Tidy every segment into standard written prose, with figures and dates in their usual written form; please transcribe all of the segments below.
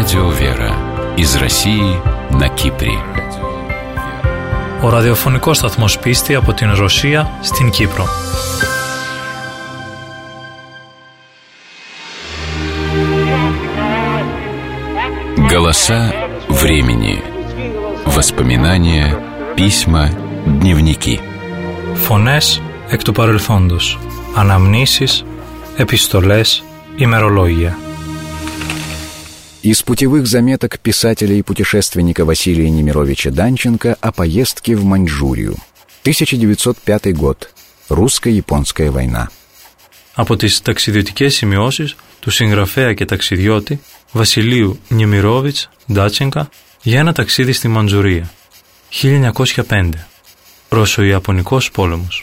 Радио Вера из России на Κύπρη. Ο ραδιοφωνικός σταθμός Πίστη από την Ρωσία στην Κύπρο. Голоса времени. Воспоминания, письма, дневники. Φωνές εκ του παρελθόντος. Αναμνήσεις, επιστολές, ημερολόγια. Из путевых заметок писателя и путешественника Василия Немировича Данченко о поездке в Маньчжурию. 1905 год. Русско-японская война. Από τις ταξιδιωτικές σημειώσεις του συγγραφέα και ταξιδιώτη Βασιλείου Νεμιρόβιτς Ντάτσενκα για ένα ταξίδι στη Μαντζουρία. 1905. Ρώσο-Ιαπωνικός πόλεμος.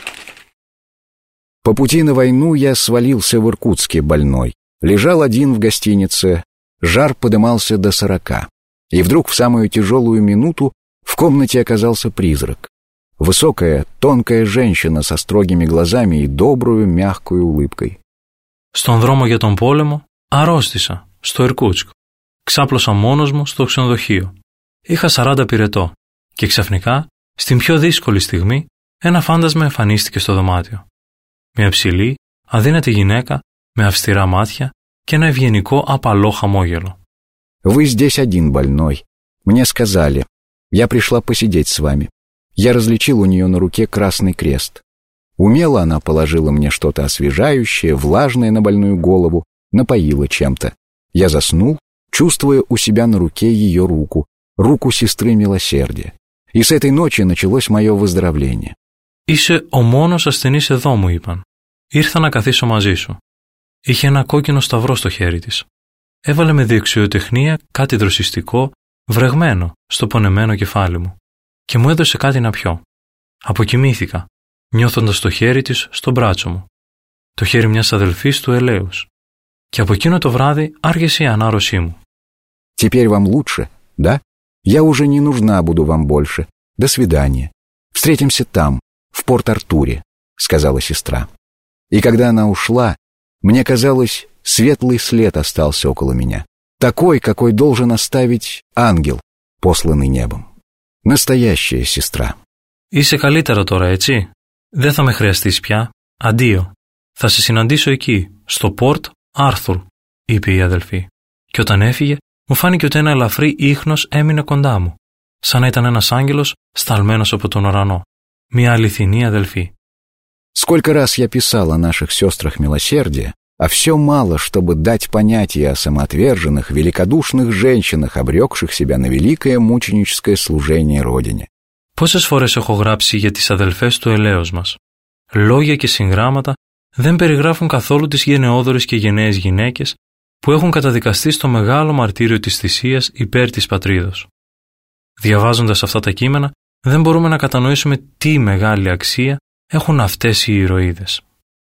По пути на войну я свалился в Иркутске больной. Лежал один в гостинице. Жар подымался до 40. И вдруг в самую тяжелую минуту в комнате оказался призрак. Высокая, тонкая женщина со строгими глазами и добрую, мягкую улыбкой. Στον δρόμο για τον πόλεμο αρρώστησα στο Ιρκούτσκ. Ξάπλωσα μόνος μου στο ξενοδοχείο. Είχα 40 πυρετό και ξαφνικά, στην πιο δύσκολη στιγμή, ένα φάντασμα εμφανίστηκε στο δωμάτιο. Μια ψηλή, αδύνατη γυναίκα με αυστηρά μάτια και ένα ευγενικό απαλό χαμόγελο. «Вы здесь один больной. Мне сказали. Я пришла посидеть с вами». Я различил у нее на руке красный крест. Умело она положила мне что-то освежающее, влажное на больную голову, напоила чем-то. Я заснул, чувствуя у себя на руке ее руку сестры милосердия. И с этой ночи началось мое выздоровление. «Είσαι ο μόνος ασθενής εδώ», μου είπαν. «Ήρθα να καθίσω μαζί σου». Είχε ένα κόκκινο σταυρό στο χέρι της. Έβαλε με δεξιοτεχνία κάτι δροσιστικό, βρεγμένο στο πονεμένο κεφάλι μου και μου έδωσε κάτι να πιω. Αποκοιμήθηκα, νιώθοντας το χέρι της στο μπράτσο μου, το χέρι μιας αδελφής του ελέους. Και από εκείνο το βράδυ άρχισε η ανάρρωσή μου. «Теперь вам лучше, да? Я уже не нужна буду вам больше. До свидания. Встретимся там, в Порт-Артуре», — сказала сестра. И когда она ушла, мне казалось, светлый след остался около меня. Такой, какой должен оставить ангел, посланный небом. Настоящая сестра. «Είσαι καλύτερο τώρα, έτσι? Δεν θα με χρειαστείς πια. Αντίο. Θα σε συναντήσω εκεί, στο Port Arthur», είπε η αδελφή. Και όταν έφυγε, μου φάνηκε ότι ένα ελαφρύ ίχνος έμεινε κοντά μου, σαν να ήταν ένας άγγελος σταλμένος από τον ουρανό. Μια αληθινή αδελφή. Сколько раз я писал о наших сестрах милосердия, а все мало, чтобы дать понятие о самоотверженных, великодушных женщинах, обрекших себя на великое мученическое служение Родине. Πόσες φορές έχω γράψει για τις αδελφές του ελέους μας. Λόγια και συγγράμματα δεν περιγράφουν καθόλου τις γενναιόδορες και γενναίες γυναίκες που έχουν καταδικαστεί στο μεγάλο μαρτύριο της θυσίας υπέρ της πατρίδος. Διαβάζοντας αυτά τα κείμενα, δεν μπορούμε να κατανοήσουμε τι μεγάλη αξία έχουν αυτές οι ηρωίδες.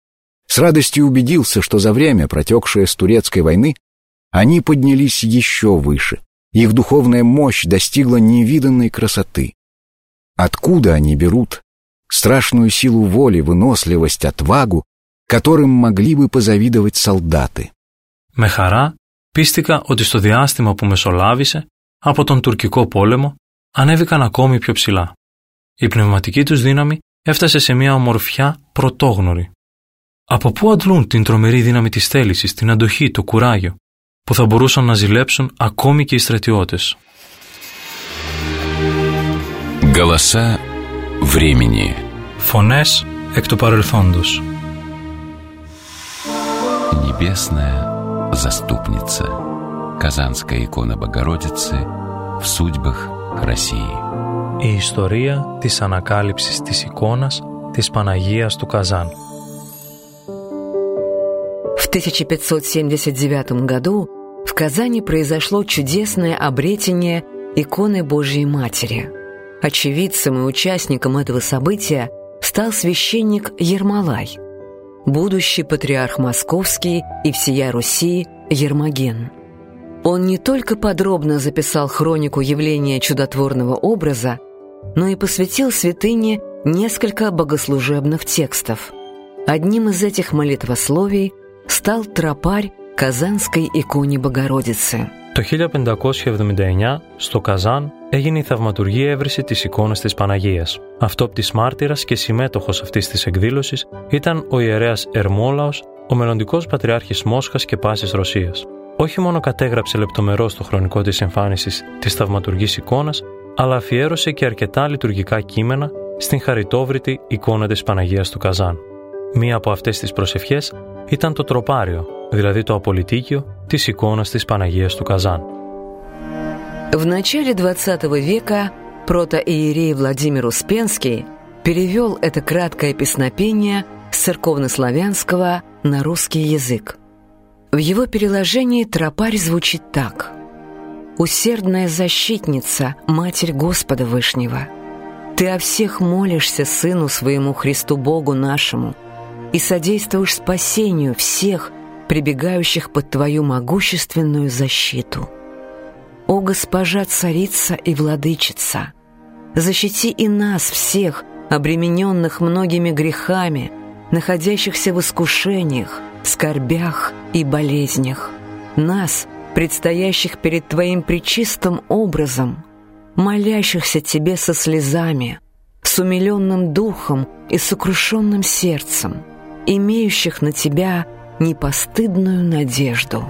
С радостью убедился, что за время, протекшее с турецкой войны, они поднялись еще выше. Их духовная мощь достигла невиданной красоты. Откуда они берут страшную силу воли, выносливость, отвагу, которым могли бы позавидовать солдаты? Με χαρά πίστηκα ότι στο διάστημα που μεσολάβησε από τον τουρκικό πόλεμο ανέβηκαν ακόμη πιο ψηλά. Η πνευματική τους δύναμη έφτασε σε μια ομορφιά πρωτόγνωρη. Από πού αντλούν την τρομερή δύναμη της θέλησης, την αντοχή, το κουράγιο, που θα μπορούσαν να ζηλέψουν ακόμη και οι στρατιώτες. Голоса времени. Φωνές εκ του παρελθόντος. Небесная заступница. Казанская икона Богородицы в судьбах России. Η ιστορία της ανακάλυψης της εικόνας της Παναγίας του Казан. В 1579 году в Казани произошло чудесное обретение иконы Божьей Матери. Очевидцем и участником этого события стал священник Ермолай, будущий патриарх Московский и всея Руси Ермоген. Он не только подробно записал хронику явления чудотворного образа, но и посвятил святыне несколько богослужебных текстов. Одним из этих молитвословий стал тропарь Казанской иконе Богородицы. Το Το 1579, στο Καζάν, έγινε η θαυματουργή έβριση της εικόνας της Παναγίας. Αυτόπτης μάρτυρας και συμμέτοχος αυτής της εκδήλωσης ήταν ο ιερέας Ερμόλαος, ο μελλοντικός πατριάρχης Μόσχας και πάσης Ρωσίας. Όχι μόνο κατέγραψε λεπτομερώς το χρονικό της εμφάνισης της θαυματουργής εικόνας, αλλά αφιέρωσε και αρκετά λειτουργικά κείμενα στην χαριτόβρητη εικόνα της Παναγίας του Καζάν. Μία από αυτές τις προσευχές ήταν το τροπάριο, δηλαδή το απολυτίκιο της εικόνας της Παναγίας του Καζάν. В начале XX века протоиерей Владимир Успенский перевел это краткое песнопение с церковнославянского на русский язык. В его переложении тропарь звучит так: «Усердная защитница, Матерь Господа Вышнего, Ты о всех молишься Сыну Своему Христу Богу нашему и содействуешь спасению всех, прибегающих под Твою могущественную защиту. О Госпожа Царица и Владычица, защити и нас всех, обремененных многими грехами, находящихся в искушениях, скорбях и болезнях, нас, предстоящих перед Твоим пречистым образом, молящихся Тебе со слезами, с умиленным духом и сокрушенным сердцем, имеющих на Тебя непостыдную надежду.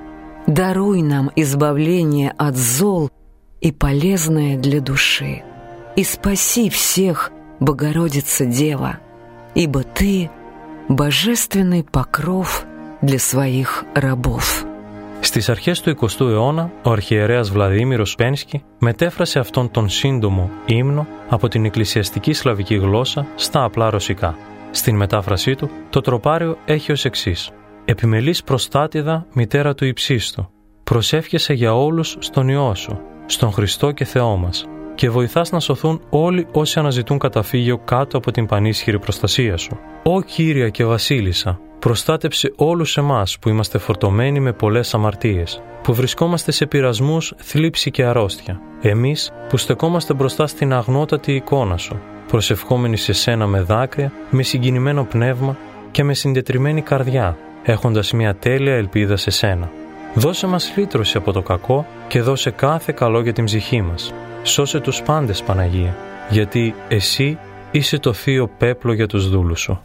Даруй нам избавление от зол и полезное для души, и спаси всех, Богородица Дева, ибо Ты — божественный покров для своих рабов». Στις αρχές του 20ου αιώνα, ο αρχιερέας Βλαδίμηρος Σπένσκι μετέφρασε αυτόν τον σύντομο ύμνο από την εκκλησιαστική σλαβική γλώσσα στα απλά ρωσικά. Στην μετάφρασή του, το τροπάριο έχει ως εξής: «Επιμελής προστάτηδα, μητέρα του υψίστου, προσεύχεσαι για όλους στον Υιό σου, στον Χριστό και Θεό μας, και βοηθάς να σωθούν όλοι όσοι αναζητούν καταφύγιο κάτω από την πανίσχυρη προστασία σου. Ω Κύρια και Βασίλισσα, προστάτεψε όλους εμάς που είμαστε φορτωμένοι με πολλές αμαρτίες, που βρισκόμαστε σε πειρασμούς, θλίψη και αρρώστια. Εμείς που στεκόμαστε μπροστά στην αγνότατη εικόνα σου, προσευχόμενοι σε σένα με δάκρυα, με συγκινημένο πνεύμα και με συντετριμμένη καρδιά, έχοντας μια τέλεια ελπίδα σε σένα. Δώσε μας λύτρωση από το κακό και δώσε κάθε καλό για την ψυχή μας. Σώσε τους πάντες, Παναγία, γιατί εσύ είσαι το θείο πέπλο για τους δούλους σου».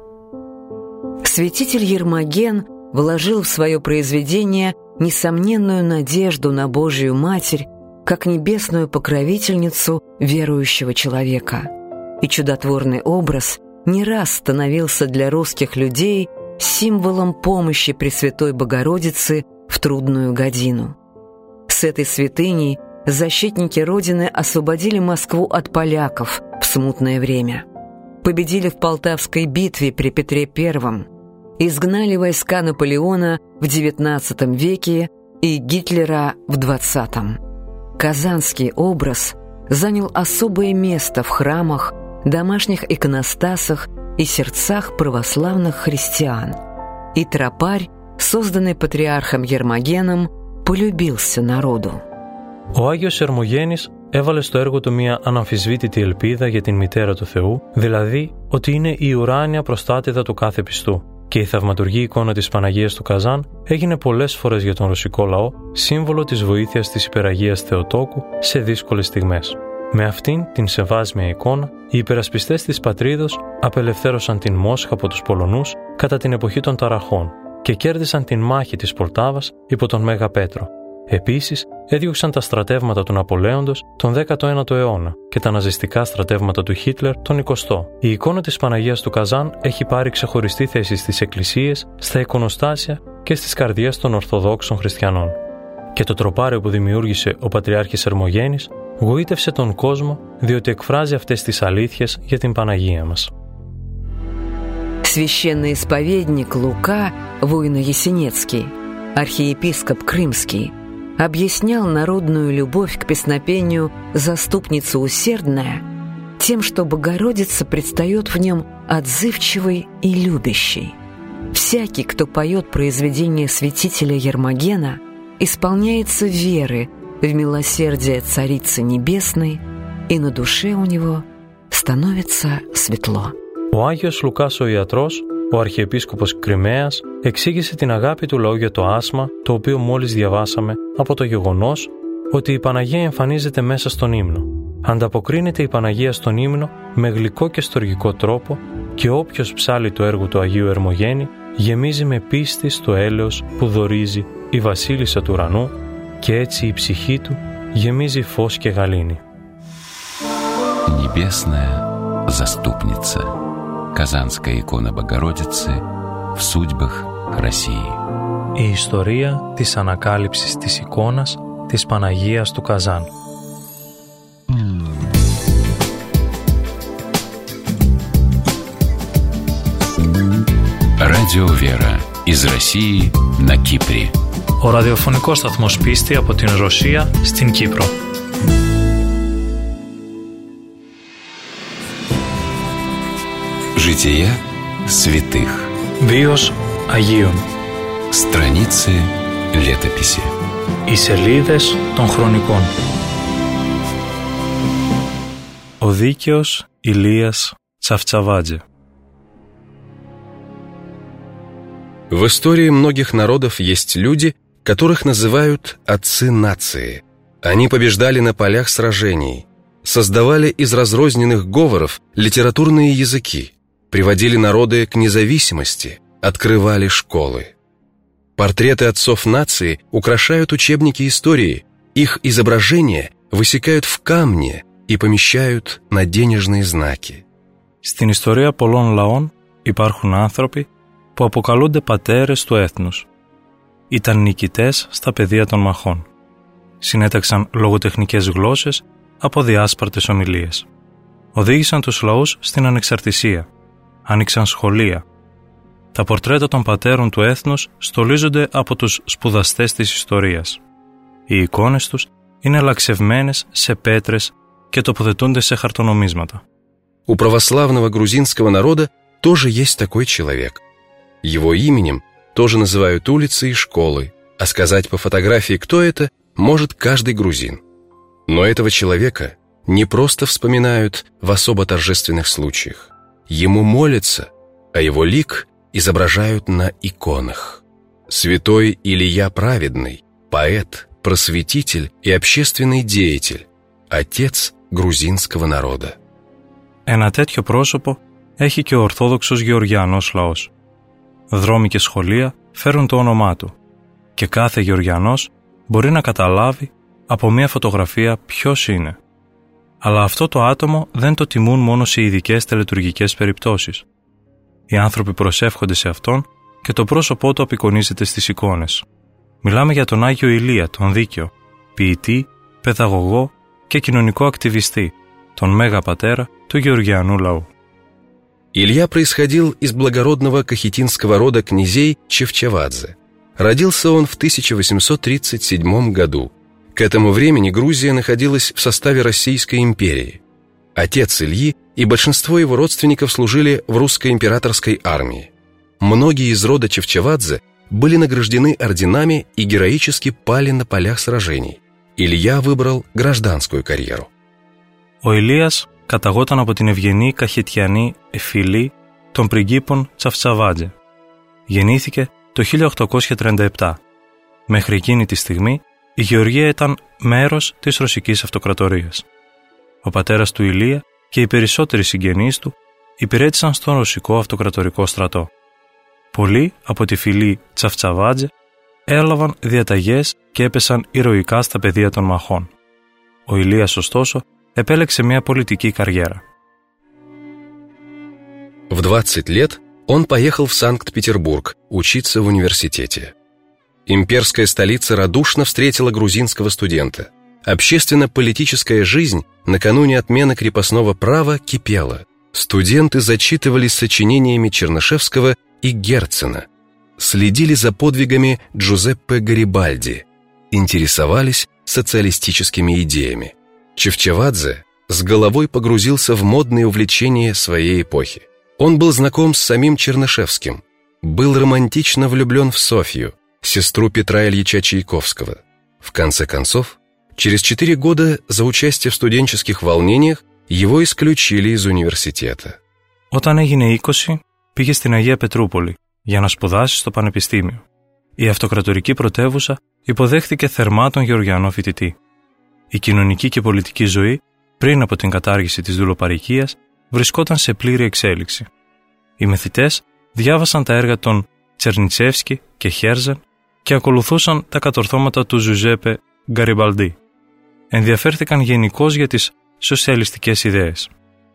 Святитель Ермоген вложил в свое произведение несомненную надежду на Божию Матерь как небесную покровительницу верующего человека. И чудотворный образ не раз становился для русских людей символом помощи Пресвятой Богородицы в трудную годину. С этой святыней защитники Родины освободили Москву от поляков в смутное время, победили в Полтавской битве при Петре I, изгнали войска Наполеона в XIX веке и Гитлера в XX. Казанский образ занял особое место в храмах, домашних иконостасах и сердцах православных христиан. И тропарь, созданный патриархом Ермогеном, полюбился народу. Ο Άγιος Ερμογένης έβαλε στο έργο του μια αναμφισβήτητη ελπίδα για την Μητέρα του Θεού, δηλαδή ότι είναι η ουράνια προστάτηδα του κάθε πιστού. Και η θαυματουργή εικόνα της Παναγίας του Καζάν έγινε πολλές φορές για τον ρωσικό λαό σύμβολο της βοήθειας της υπεραγίας Θεοτόκου σε δύσκολες στιγμές. Με αυτήν την σεβάσμια εικόνα, οι υπερασπιστές της πατρίδος απελευθέρωσαν την Μόσχα από τους Πολωνούς κατά την εποχή των ταραχών και κέρδισαν την μάχη της Πολτάβας υπό τον Μέγα Πέτρο. Επίσης, έδιωξαν τα στρατεύματα του Ναπολέοντος τον 19ο αιώνα και τα ναζιστικά στρατεύματα του Χίτλερ τον 20ο. Η εικόνα της Παναγίας του Καζάν έχει πάρει ξεχωριστή θέση στις εκκλησίες, στα εικονοστάσια και στις καρδιές των Ορθοδόξων χριστιανών. Και το τροπάριο που δημιούργησε ο Πατριάρχης Ερμογένης γοήτευσε τον κόσμο διότι εκφράζει αυτές τις αλήθειες για την Παναγία μας. Священный исповедник Лука Войно-Ясенецкий, архиепископ Крымский, объяснял народную любовь к песнопению «Заступница усердная» тем, что Богородица предстает в нем отзывчивой и любящей. Всякий, кто поет произведение святителя Ермогена, исполняется веры в милосердие Царицы Небесной, и на душе у него становится светло. Ο Άγιος Λουκάς ο Ιατρός ο Αρχιεπίσκοπος Κριμαίας εξήγησε την αγάπη του λαού για το άσμα, το οποίο μόλις διαβάσαμε, από το γεγονός ότι η Παναγία εμφανίζεται μέσα στον ύμνο. Ανταποκρίνεται η Παναγία στον ύμνο με γλυκό και στοργικό τρόπο και όποιος ψάλει το έργο του Αγίου Ερμογένη γεμίζει με πίστη στο έλεος που δωρίζει η Βασίλισσα του Ουρανού και έτσι η ψυχή του γεμίζει φως και γαλήνη. Небесная заступница. Казанская икона Богородицы в судьбах России. Η ιστορία της ανακάλυψης της εικόνας της Παναγίας του Καζάν. Радио Вера из России на Кипре. Ο ραδιοφωνικός σταθμός Πίστη από την Ρωσία στην Κύπρο. Жития святых. Βίος Αγίων. Страницы летописи. Οι σελίδες των χρονικών. Ο δίκαιος Ηλίας Τσαφτσαβάντζε. В истории многих народов есть люди, которых называют «отцы нации». Они побеждали на полях сражений, создавали из разрозненных говоров литературные языки, приводили народы к независимости, открывали школы. Портреты отцов нации украшают учебники истории, их изображения высекают в камне и помещают на денежные знаки. Στην ιστορία πολλών λαών υπάρχουν άνθρωποι που αποκαλούνται πατέρες του έθνους. Ήταν νικητές στα πεδία των μαχών. Συνέταξαν λογοτεχνικές γλώσσες από διάσπαρτες ομιλίες. Οδήγησαν τους λαούς στην ανεξαρτησία. Άνοιξαν σχολεία. Τα πορτρέτα των πατέρων του έθνους στολίζονται από τους σπουδαστές της ιστορίας. Οι εικόνες τους είναι λαξευμένες σε πέτρες και τοποθετούνται σε χαρτονομίσματα. У православного грузинского народа тоже есть такой человек. Его именем тоже называют улицы и школы, а сказать по фотографии, кто это, может каждый грузин. Но этого человека не просто вспоминают в особо торжественных случаях. Ему молятся, а его лик изображают на иконах. Святой Илия Праведный, поэт, просветитель и общественный деятель, отец грузинского народа. Ένα τέτοιο πρόσωπο έχει και ο Ορθόδοξος Γεωργιανός λαός. Δρόμοι και σχολεία φέρουν το όνομά του και κάθε Γεωργιανός μπορεί να καταλάβει από μια φωτογραφία ποιος είναι. Αλλά αυτό το άτομο δεν το τιμούν μόνο σε ειδικές τελετουργικές περιπτώσεις. Οι άνθρωποι προσεύχονται σε αυτόν και το πρόσωπό του απεικονίζεται στις εικόνες. Μιλάμε για τον Άγιο Ηλία, τον Δίκαιο, ποιητή, παιδαγωγό και κοινωνικό ακτιβιστή, τον Μέγα Πατέρα του Γεωργιανού λαού. Илья происходил из благородного кахетинского рода князей Чевчавадзе. Родился он в 1837 году. К этому времени Грузия находилась в составе Российской империи. Отец Ильи и большинство его родственников служили в русской императорской армии. Многие из рода Чевчавадзе были награждены орденами и героически пали на полях сражений. Илья выбрал гражданскую карьеру. Ο Ηλίας καταγόταν από την ευγενή καχετιανή φυλή των πριγκίπων Τσαφτσαβάντζε. Γεννήθηκε το 1837. Μέχρι εκείνη τη στιγμή η Γεωργία ήταν μέρος της Ρωσικής Αυτοκρατορίας. Ο πατέρας του Ηλία και οι περισσότεροι συγγενείς του υπηρέτησαν στον Ρωσικό Αυτοκρατορικό στρατό. Πολλοί από τη φυλή Τσαφτσαβάντζε έλαβαν διαταγές και έπεσαν ηρωικά στα πεδία των махών. Ο Ηλίας, ωστόσο, επέλεξε μια πολιτική καριέρα. В 20 лет он поехал в Санкт-Петербург учиться в университете. Имперская столица радушно встретила грузинского студента. Общественно-политическая жизнь накануне отмены крепостного права кипела. Студенты зачитывались сочинениями Чернышевского и Герцена, следили за подвигами Джузеппе Гарибальди, интересовались социалистическими идеями. Чевчавадзе с головой погрузился в модные увлечения своей эпохи. Он был знаком с самим Чернышевским, был романтично влюблен в Софью, сестру Петра Ильича Чайковского. В конце концов, через 4 года за участие в студенческих волнениях его исключили из университета. Όταν έγινε 20, πήγε στην Αγία Πετρούπολη για να σπουδάσει στο πανεπιστήμιο. Η αυτοκρατορική πρωτεύουσα υποδέχθηκε θερμά τον γεωργιανό φοιτητή. Η κοινωνική και πολιτική ζωή, πριν από την κατάργηση της δουλοπαρικίας, βρισκόταν σε πλήρη εξέλιξη. Οι μεθυτές διάβασαν τα έργα των Τσερνιτσεύσκι και Χέρζεν και ακολουθούσαν τα κατορθώματα του Ζουζέπε Γκαριμπαλντί. Ενδιαφέρθηκαν γενικώς για τις σοσιαλιστικές ιδέες.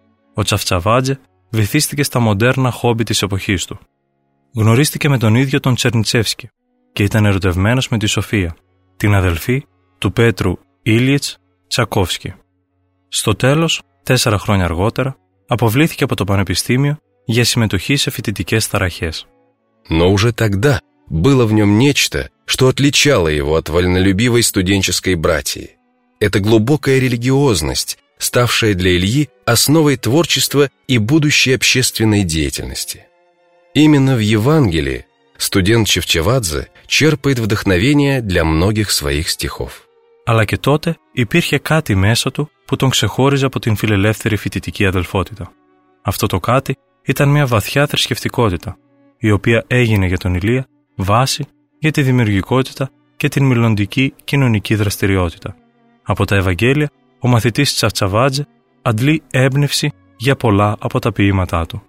Ο Τσαφτσαβάντζε βυθίστηκε στα μοντέρνα χόμπι της εποχής του. Γνωρίστηκε με τον ίδιο τον Τσερνιτσεύσκι και ήταν ερωτευμένος με τη Σοφία, την αδελφή του Πέτρου Ήλιετς Τσακόφσκι. Στο τέλος, 4 χρόνια αργότερα, αποβλήθηκε από το πανεπιστήμιο για συμμετοχή σε φοιτητικές ταραχές. Но уже тогда было в нем нечто, что отличало его от вольнолюбивой студенческой братьи. Это глубокая религиозность, ставшая для Ильи основой творчества и будущей общественной деятельности. Именно в Евангелии студент Чевчевадзе черпает вдохновение для многих своих стихов. Αλλά και τότε υπήρχε κάτι μέσα του που τον ξεχώριζε από την φιλελεύθερη φοιτητική αδελφότητα. Αυτό το κάτι ήταν μια βαθιά θρησκευτικότητα, η οποία έγινε για τον Ηλία βάση για τη δημιουργικότητα και την μελλοντική κοινωνική δραστηριότητα. Από τα Ευαγγέλια, ο μαθητής Τσαφτσαβάντζε αντλεί έμπνευση για πολλά από τα ποίηματά του.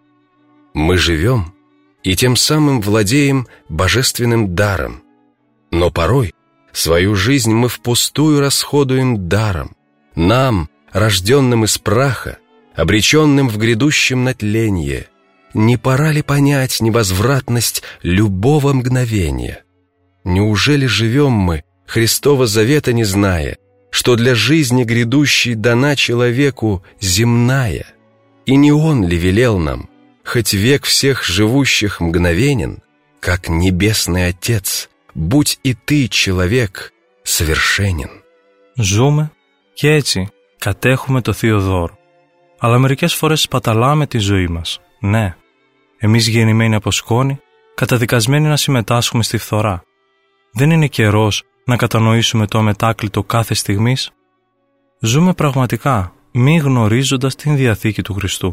Мы живем и тем самым владеем божественным даром, но порой свою жизнь мы впустую расходуем даром, нам, рожденным из праха, обреченным в грядущем на тление. Не пора ли понять невозвратность любого мгновения? Неужели живем мы, Христова завета не зная, что для жизни грядущей дана человеку земная? И не Он ли велел нам, хоть век всех живущих мгновенен, как Небесный Отец, будь и ты, человек, совершенен. Ζούμε και έτσι κατέχουμε το Θείο Δώρο. Αλλά μερικές φορές σπαταλάμε τη ζωή μας. Ναι, εμείς γεννημένοι από σκόνη, καταδικασμένοι να συμμετάσχουμε στη φθορά. Δεν είναι καιρός να κατανοήσουμε το αμετάκλητο κάθε στιγμής? Ζούμε πραγματικά, μη γνωρίζοντας την Διαθήκη του Χριστού.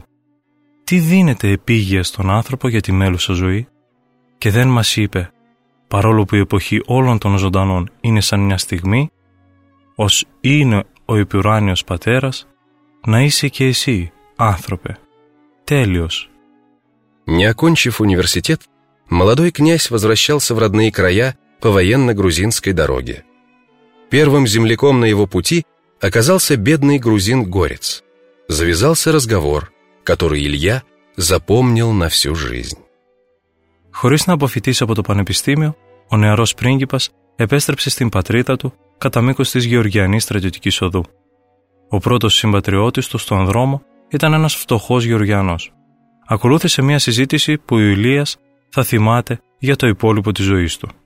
Τι δίνεται επίγεια στον άνθρωπο για τη μέλουσα ζωή? Και δεν μας είπε, παρόλο που η εποχή όλων των ζωντανών είναι σαν μια στιγμή, ως είναι ο Επιουράνιος Πατέρας, να είσαι και εσύ, άνθρωπε, τέλειος. Не окончив университет, молодой князь возвращался в родные края по военно-грузинской дороге. Первым земляком на его пути оказался бедный грузин Горец. Завязался разговор, который Илья запомнил на всю жизнь. Χωρίς να αποφοιτήσει από το πανεπιστήμιο, ο νεαρός πρίγκιπας επέστρεψε στην πατρίδα του κατά μήκος της Γεωργιανής στρατιωτικής οδού. Ο πρώτος συμπατριώτης του στον δρόμο ήταν ένας φτωχός Γεωργιανός. Ακολούθησε μια συζήτηση που ο Ηλίας θα θυμάται για το υπόλοιπο της ζωής του.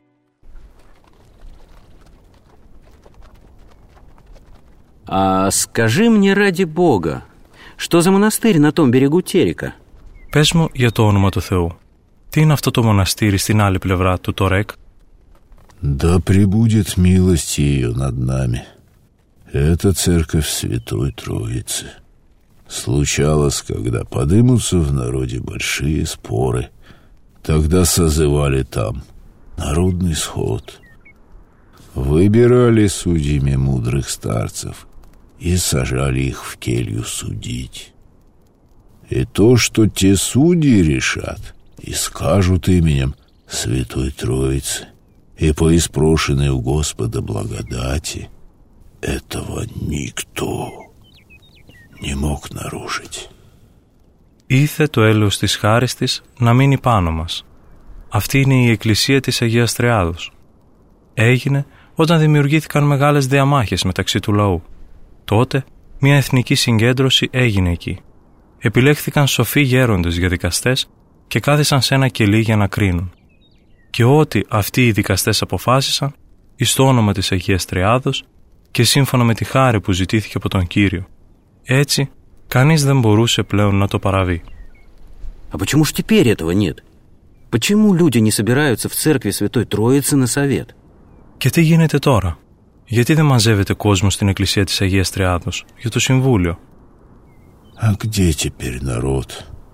«А скажи мне ради Бога, что за монастырь на том берегу Терека?» Πες μου για το όνομα του Θεού. Τι είναι αυτό το μοναστήρι στην άλλη πλευρά του Τορέκ? «Да пребудет милость ее над нами. Это церковь Святой Троицы. Случалось, когда подымутся в народе большие споры, тогда созывали там народный сход. Выбирали судьями мудрых старцев и сажали их в келью судить. И то, что те судьи решат, и скажут именем Святой Троицы, и по испрошенной у Господа благодати, этого никто не мог нарушить». Ήθε το έλεος της χάρις της να μείνει πάνω μας. Αυτή είναι η Εκκλησία της Αγίας Τριάδος. Έγινε όταν δημιουργήθηκαν μεγάλες διαμάχες μεταξύ του λαού. Τότε μια εθνική συγκέντρωση έγινε εκεί. Επιλέχθηκαν σοφοί γέροντες για δικαστές και κάθισαν σε ένα κελί για να κρίνουν. Και ό,τι αυτοί οι δικαστές αποφάσισαν, εις το όνομα της Αγίας Τριάδος και σύμφωνα με τη χάρη που ζητήθηκε από τον Κύριο. Έτσι, κανείς δεν μπορούσε πλέον να το παραβεί. «А почему ж теперь этого нет? Почему люди не собираются в церкви Святой Троицы на совет?» Και τι γίνεται τώρα? Γιατί δεν μαζεύεται κόσμο στην Εκκλησία της Αγίας Τριάδος για το Συμβούλιο? «А где теперь народ?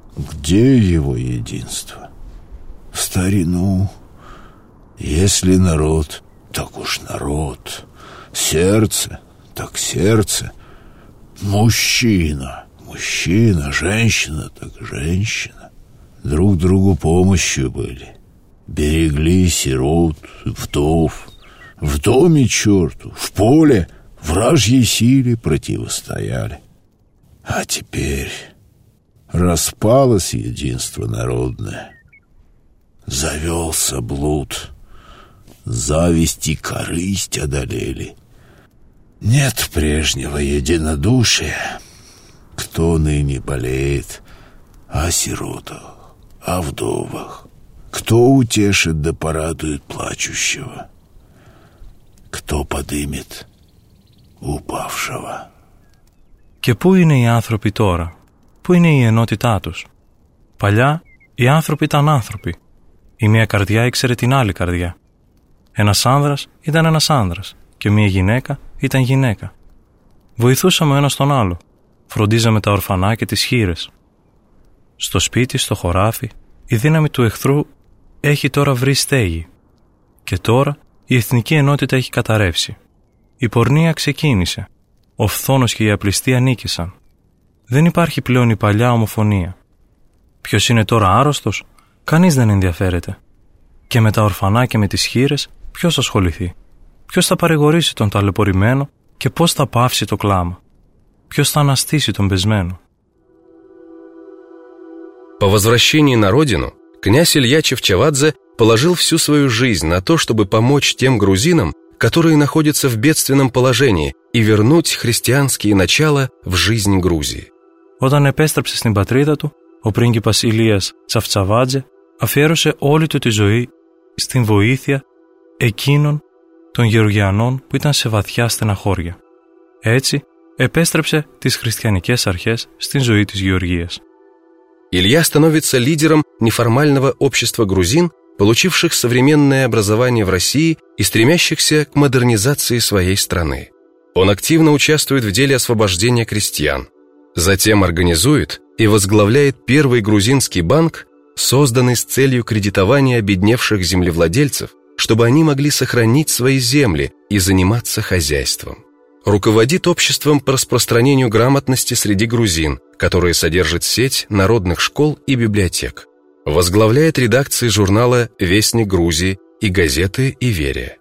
Где его единство? В старину, если народ, так уж народ, сердце, так сердце, мужчина, женщина, так женщина, друг другу помощью были, берегли сирот, вдов, в доме черту, в поле вражьей силе противостояли. А теперь распалось единство народное, завелся блуд, зависть и корысть одолели. Нет прежнего единодушия. Кто ныне болеет о сиротах, о вдовах? Кто утешит да порадует плачущего? Кто подымет упавшего? Και πού είναι οι άνθρωποι τώρα? Πού είναι η ενότητά τους? Παλιά οι άνθρωποι ήταν άνθρωποι. Η μία καρδιά ήξερε την άλλη καρδιά. Ένας άνδρας ήταν ένας άνδρας και μία γυναίκα ήταν γυναίκα. Βοηθούσαμε ο ένας τον άλλο. Φροντίζαμε τα ορφανά και τις χήρες. Στο σπίτι, στο χωράφι, η δύναμη του εχθρού έχει τώρα βρει στέγη. Και τώρα η εθνική ενότητα έχει καταρρεύσει. Η πορνεία ξεκίνησε. Ο φθόνος και η απληστία νίκησαν. Δεν υπάρχει πλέον η παλιά ομοφωνία. Ποιος είναι τώρα άρρωστος? Κανείς δεν ενδιαφέρεται. Και με τα ορφανά και με τις χήρες ποιος θα ασχοληθεί? Ποιος θα παρηγορήσει τον ταλαιπωρημένο και πώς θα πάυσει το κλάμα? Ποιος θα αναστήσει τον πεσμένο? По возвращении на родину князь Илья Чевчавадзе положил всю свою жизнь на то, чтобы помочь тем грузинам, которые находятся в бедственном положении, и вернуть христианские начала в жизнь Грузии. Όταν επέστρεψε στην πατρίδα του, ο πρίγκιπας Ηλίας Τσαβτσαβάντζε αφιέρωσε όλη του τη ζωή στην βοήθεια εκείνων των Γεωργιανών που ήταν σε βαθιά στεναχώρια. Έτσι, επέστρεψε τις χριστιανικές αρχές στην ζωή της Γεωργίας. Илья становится лидером неформального общества грузин, получивших современное образование в России и стремящихся к модернизации своей страны. Он активно участвует в деле освобождения крестьян. Затем организует и возглавляет первый грузинский банк, созданный с целью кредитования обедневших землевладельцев, чтобы они могли сохранить свои земли и заниматься хозяйством. Руководит обществом по распространению грамотности среди грузин, которое содержит сеть народных школ и библиотек. Возглавляет редакции журнала «Вестник Грузии» и газеты «Иверия».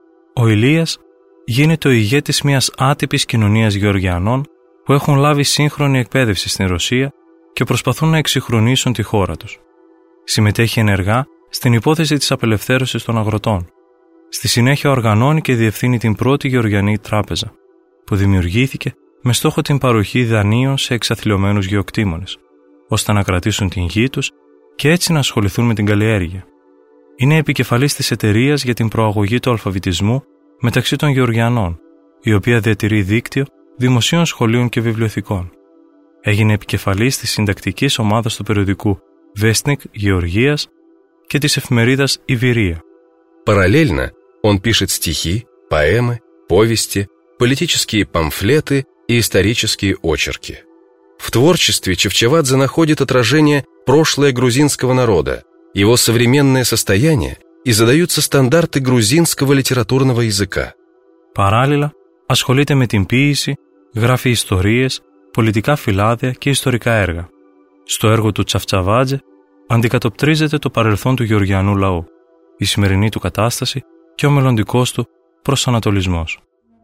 Ο Ηλίας γίνεται ο ηγέτης μιας άτυπης κοινωνίας Γεωργιανών που έχουν λάβει σύγχρονη εκπαίδευση στην Ρωσία και προσπαθούν να εξυγχρονίσουν τη χώρα τους. Συμμετέχει ενεργά στην υπόθεση της απελευθέρωσης των αγροτών. Στη συνέχεια οργανώνει και διευθύνει την πρώτη Γεωργιανή τράπεζα, που δημιουργήθηκε με στόχο την παροχή δανείων σε εξαθλιωμένους γεωκτήμονες, ώστε να κρατήσουν την γη τους και έτσι να ασχοληθούν με την καλλιέργεια. Είναι επικεφαλής της εταιρείας για την προαγωγή του αλφαβητισμού μεταξύ των Γεωργιανών, η οποία διατηρεί δίκτυο δημοσίων σχολείων και βιβλιοθηκών. Έγινε επικεφαλής της συντακτικής ομάδας του περιοδικού Vestnik Γεωργίας και της εφημερίδας Ιβηρία. Параллельно он пишет стихи, поэмы, повести, политические памфлеты и исторические очерки. В творчестве Чевчавадзе находит отражение прошлое грузинского народа, его современное состояние и задаются стандарты грузинского литературного языка. Παράλληλα, ασχολείται με την ποίηση, γράφει ιστορίες, πολιτικά φυλάδια και ιστορικά έργα. Στο έργο του Τσαβτσαβάντζε αντικατοπτρίζεται το παρελθόν του γεωργιανού λαού, η σημερινή του κατάσταση και ο μελλοντικός του προσανατολισμός.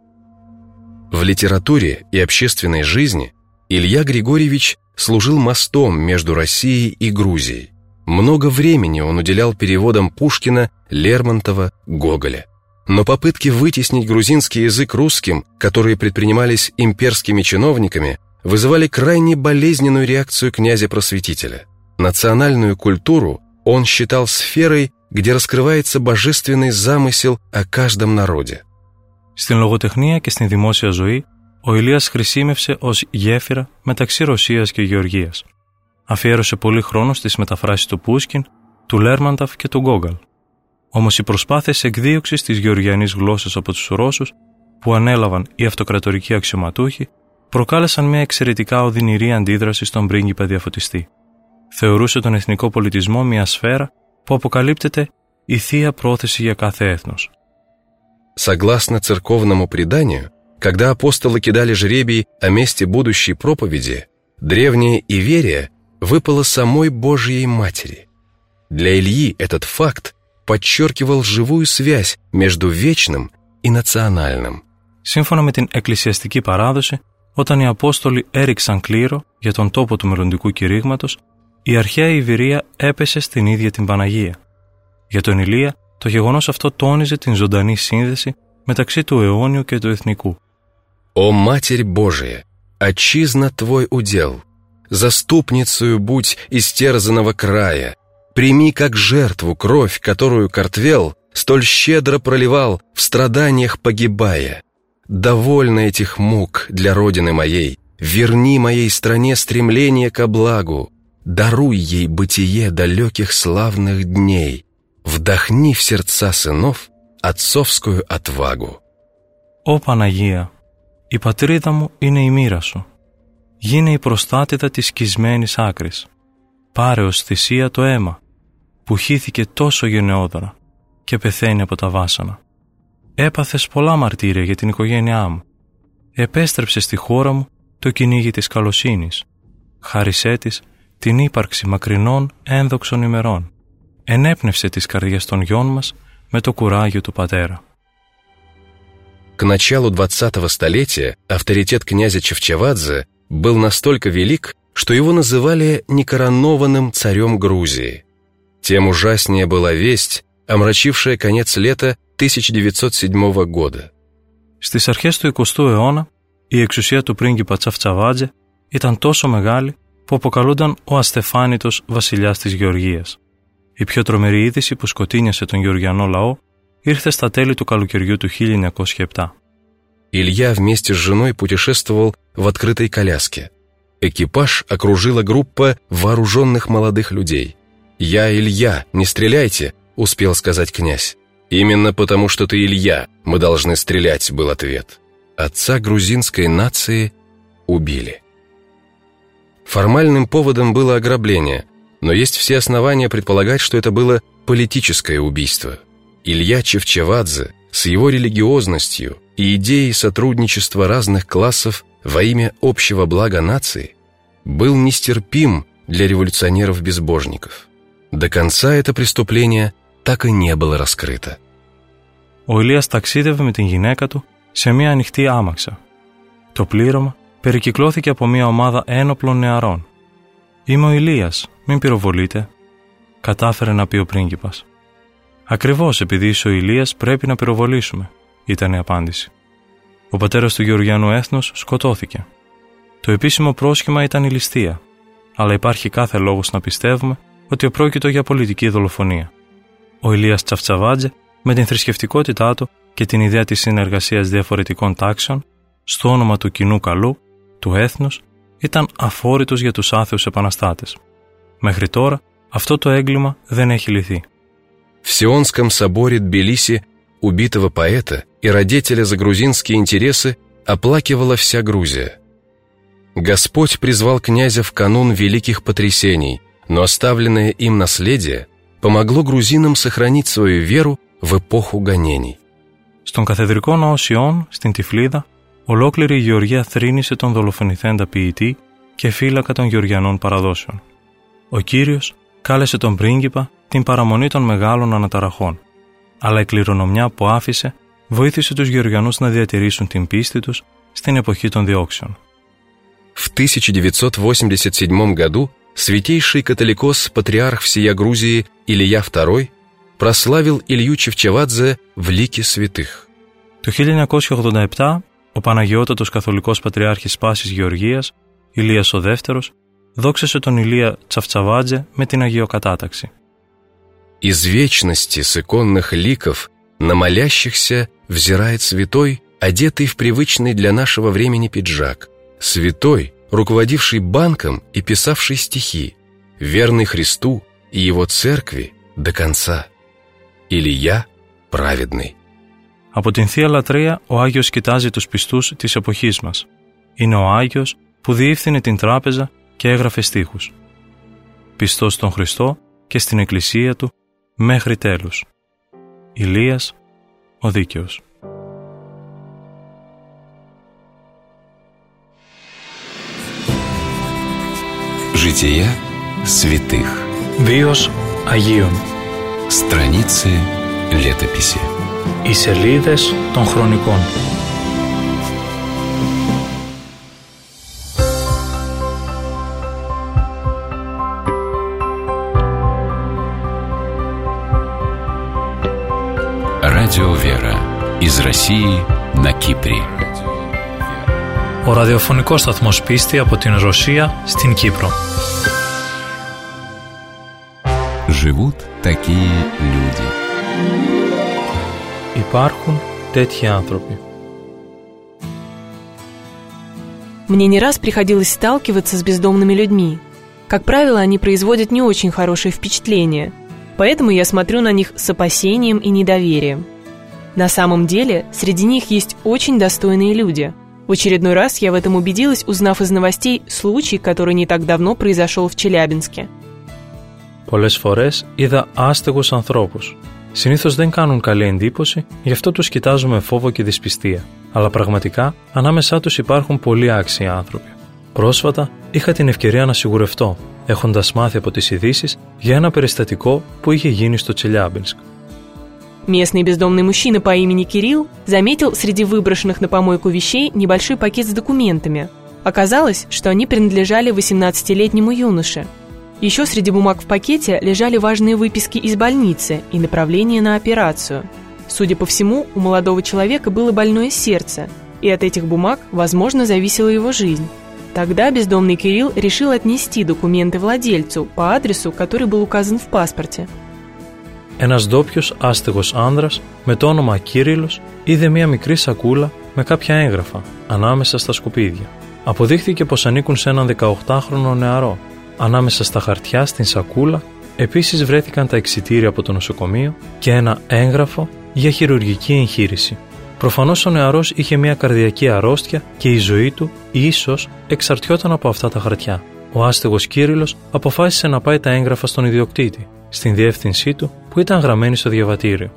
В литературе и общественной жизни Илья Григорьевич служил мостом между Россией и Грузией. Много времени он уделял переводам Пушкина, Лермонтова, Гоголя. Но попытки вытеснить грузинский язык русским, которые предпринимались имперскими чиновниками, вызывали крайне болезненную реакцию князя-просветителя. Национальную культуру он считал сферой, где раскрывается божественный замысел о каждом народе. Στην λογοτεχνία και στην δημόσια ζωή, ο Ηλίας χρησιμεύσε ως γέφυρα μεταξύ Ρωσίας και Γεωργίας. Αφιέρωσε πολύ χρόνο στις μεταφράσεις του Πούσκιν, του Λέρμανταφ και του Γκόγκαλ. Όμως οι προσπάθειες εκδίωξης της γεωργιανής γλώσσας από τους Ρώσους, που ανέλαβαν οι αυτοκρατορικοί αξιωματούχοι, προκάλεσαν μια εξαιρετικά οδυνηρή αντίδραση στον πρίγκιπα διαφωτιστή. Θεωρούσε τον εθνικό πολιτισμό μια σφαίρα που αποκαλύπτεται η θεία πρόθεση για κάθε έθνος. Согласно церковному преданию, когда апостолы кидали жребий о месте будущей проповеди, древняя Иверия выпала самой Божьей Матери. Для Ильи этот факт подчеркивал живую связь между вечным и национальным. Σύμφωνα με την εκκλησιαστική παράδοση, όταν οι Απόστολοι έριξαν κλήρο για τον τόπο του μελλοντικού κηρύγματος, η αρχαία Ιβηρία έπεσε στην ίδια την Παναγία. Για τον Ηλία, το γεγονός αυτό τόνιζε την ζωντανή σύνδεση μεταξύ του αιώνιου και του εθνικού. «О Матерь Божия, отчизна твой удел, заступницею будь истерзанного края, прими как жертву кровь, которую Картвел столь щедро проливал в страданиях погибая. Довольно этих мук для родины моей, верни моей стране стремление ко благу, даруй ей бытие далеких славных дней, вдохни в сердца сынов отцовскую отвагу». «Ω Παναγία, η πατρίδα μου είναι η μοίρα σου. Γίνε η προστάτηδα της σκισμένης άκρης. Πάρε ως θυσία το αίμα, που χύθηκε τόσο γενναιόδωρα και πεθαίνει από τα βάσανα. Έπαθες πολλά μαρτύρια για την οικογένειά μου. Επέστρεψε στη χώρα μου το κυνήγι της καλοσύνης. Χάρισέ της την ύπαρξη μακρινών ένδοξων ημερών. Ενέπνευσε τις καρδιές των γιών μας με το κουράγιο του πατέρα». К началу 20-го столетия авторитет князя Чавчавадзе был настолько велик, что его называли некоронованным царем Грузии. Тем ужаснее была весть, омрачившая конец лета 1907 года. Στις αρχές του 20ου αιώνα, η εξουσία του πρίγκιπα Τσαφτσαβάτζε ήταν τόσο μεγάλη που αποκαλούνταν ο αστεφάνητος βασιλιάς της Γεωργίας. Η πιο τρομερή είδηση που σκοτίνιασε τον γεωργιανό λαό ήρθε στα τέλη του καλοκαιριού του 1907. Илья вместе с женой путешествовал в открытой коляске. Экипаж окружила группа вооруженных молодых людей. «Я Илья, не стреляйте», — успел сказать князь. «Именно потому, что ты Илья, мы должны стрелять», — был ответ. Отца грузинской нации убили. Формальным поводом было ограбление, но есть все основания предполагать, что это было политическое убийство. Илья Чавчавадзе с его религиозностью и идеей сотрудничества разных классов во имя общего блага нации был нестерпим для революционеров-безбожников. До конца это преступление так и не было раскрыто. Ο Ηλίας ταξίδευε με την γυναίκα του σε μια ανοιχτή άμαξα. Το πλήρωμα περικυκλώθηκε από μια ομάδα ένοπλων νεαρών. «Είμαι ο Ηλίας, μην πυροβολείτε», κατάφερε να πει ο πρίγκιπας. «Ακριβώς επειδή είσαι ο Ηλίας πρέπει να πυροβολήσουμε», ήταν η απάντηση. Ο πατέρας του γεωργιανού έθνους σκοτώθηκε. Το επίσημο πρόσχημα ήταν η ληστεία, αλλά υπάρχει κάθε λόγος να πιστεύουμε ότι επρόκειτο για πολιτική δολοφονία. Ο Ηλίας Τσαφτσαβάτζε, με την θρησκευτικότητά του και την ιδέα της συνεργασίας διαφορετικών τάξεων, στο όνομα του κοινού καλού, του έθνους, ήταν αφόρητος για τους άθεους επαναστάτες. Μέχρι τώρα αυτό το έγκλημα δεν έχει λυθεί. В Сионском соборе Тбилиси убитого поэта и родителя за грузинские интересы оплакивала вся Грузия. Господь призвал князя в канун великих потрясений, но оставленное им наследие помогло грузинам сохранить свою веру в эпоху гонений. Στον καθεδρικό ναό Σιών, στην Τυφλίδα, ολόκληρη η Γεωργία θρήνησε τον δολοφονηθέντα ποιητή και φύλακα των γεωργιανών παραδόσεων. Ο Κύριος κάλεσε τον πρίγκιπα την παραμονή των μεγάλων αναταραχών, αλλά η κληρονομιά που άφησε βοήθησε τους Γεωργιανούς να διατηρήσουν την πίστη τους στην εποχή των διώξεων. В 1987 году святейший католикос-патриарх всея Грузии Илья II прославил Илью Чавчавадзе в лике святых. Το 1987, ο Παναγιώτατος Καθολικός Πατριάρχης Πάσης Γεωργίας, Ηλίας ο Δεύτερος, δόξασε τον Ηλία Τσαφτσαβάτζε με την αγιοκατάταξη. Из вечности с иконных ликов на молящихся взирает святой, одетый в привычный для нашего времени пиджак. Святой, руководивший банком и писавший стихи, верный Христу и его церкви до конца. Илья праведный. Από την Θεία Λατρεία, ο Άγιος κοιτάζει τους πιστούς της εποχής μας. Είναι ο Άγιος που διεύθυνε την τράπεζα και έγραφε στίχους. πιστός στον Χριστό και στην Εκκλησία Του μέχρι τέλους. Ηλίας ο Δίκαιος. Жития святых. Βίος Αγίων. Страницы летописи. Οι σελίδες των χρονικών. Радио Вера. Из России на Кипре. Ο ραδιοφωνικός σταθμός Πίστη από την Ρωσία στην Κύπρο. Живут такие люди. Υπάρχουν τέτοιοι άνθρωποι. Мне не раз приходилось сталкиваться с бездомными людьми. Как правило, они производят не очень хорошее впечатление, поэтому я смотрю на них с опасением и недоверием. На самом деле, среди них есть очень достойные люди. В очередной раз я в этом убедилась, узнав из новостей случай, который не так давно произошел в Челябинске. Πολλές φορές είδα άστεγους ανθρώπους. Συνήθως δεν κάνουν καλή εντύπωση, γι' αυτό τους κοιτάζω με φόβο και δυσπιστία. Αλλά πραγματικά, ανάμεσά τους υπάρχουν πολύ άξιοι άνθρωποι. Πρόσφατα είχα την ευκαιρία να σιγουρευτώ, έχοντας μάθει από τις ειδήσεις για ένα περιστατικό που είχε γίνει στο Челябинск. Местный бездомный мужчина по имени Кирилл заметил среди выброшенных на помойку вещей небольшой пакет с документами. Оказалось, что они принадлежали 18-летнему юноше. Еще среди бумаг в пакете лежали важные выписки из больницы и направление на операцию. Судя по всему, у молодого человека было больное сердце, и от этих бумаг, возможно, зависела его жизнь. Тогда бездомный Кирилл решил отнести документы владельцу по адресу, который был указан в паспорте. Ένας ντόπιος άστεγος άνδρας με το όνομα Κύριλλος είδε μια μικρή σακούλα με κάποια έγγραφα ανάμεσα στα σκουπίδια. Αποδείχθηκε πως ανήκουν σε έναν 18χρονο νεαρό. Ανάμεσα στα χαρτιά στην σακούλα επίσης βρέθηκαν τα εξιτήρια από το νοσοκομείο και ένα έγγραφο για χειρουργική εγχείρηση. Προφανώς ο νεαρός είχε μια καρδιακή αρρώστια και η ζωή του ίσως εξαρτιόταν από αυτά τα χαρτιά. Ο άστεγος Κύριλλος αποφάσισε να πάει τα έγγραφα στον ιδιοκτήτη, στην διεύθυνσή του που ήταν γραμμένη στο διαβατήριο.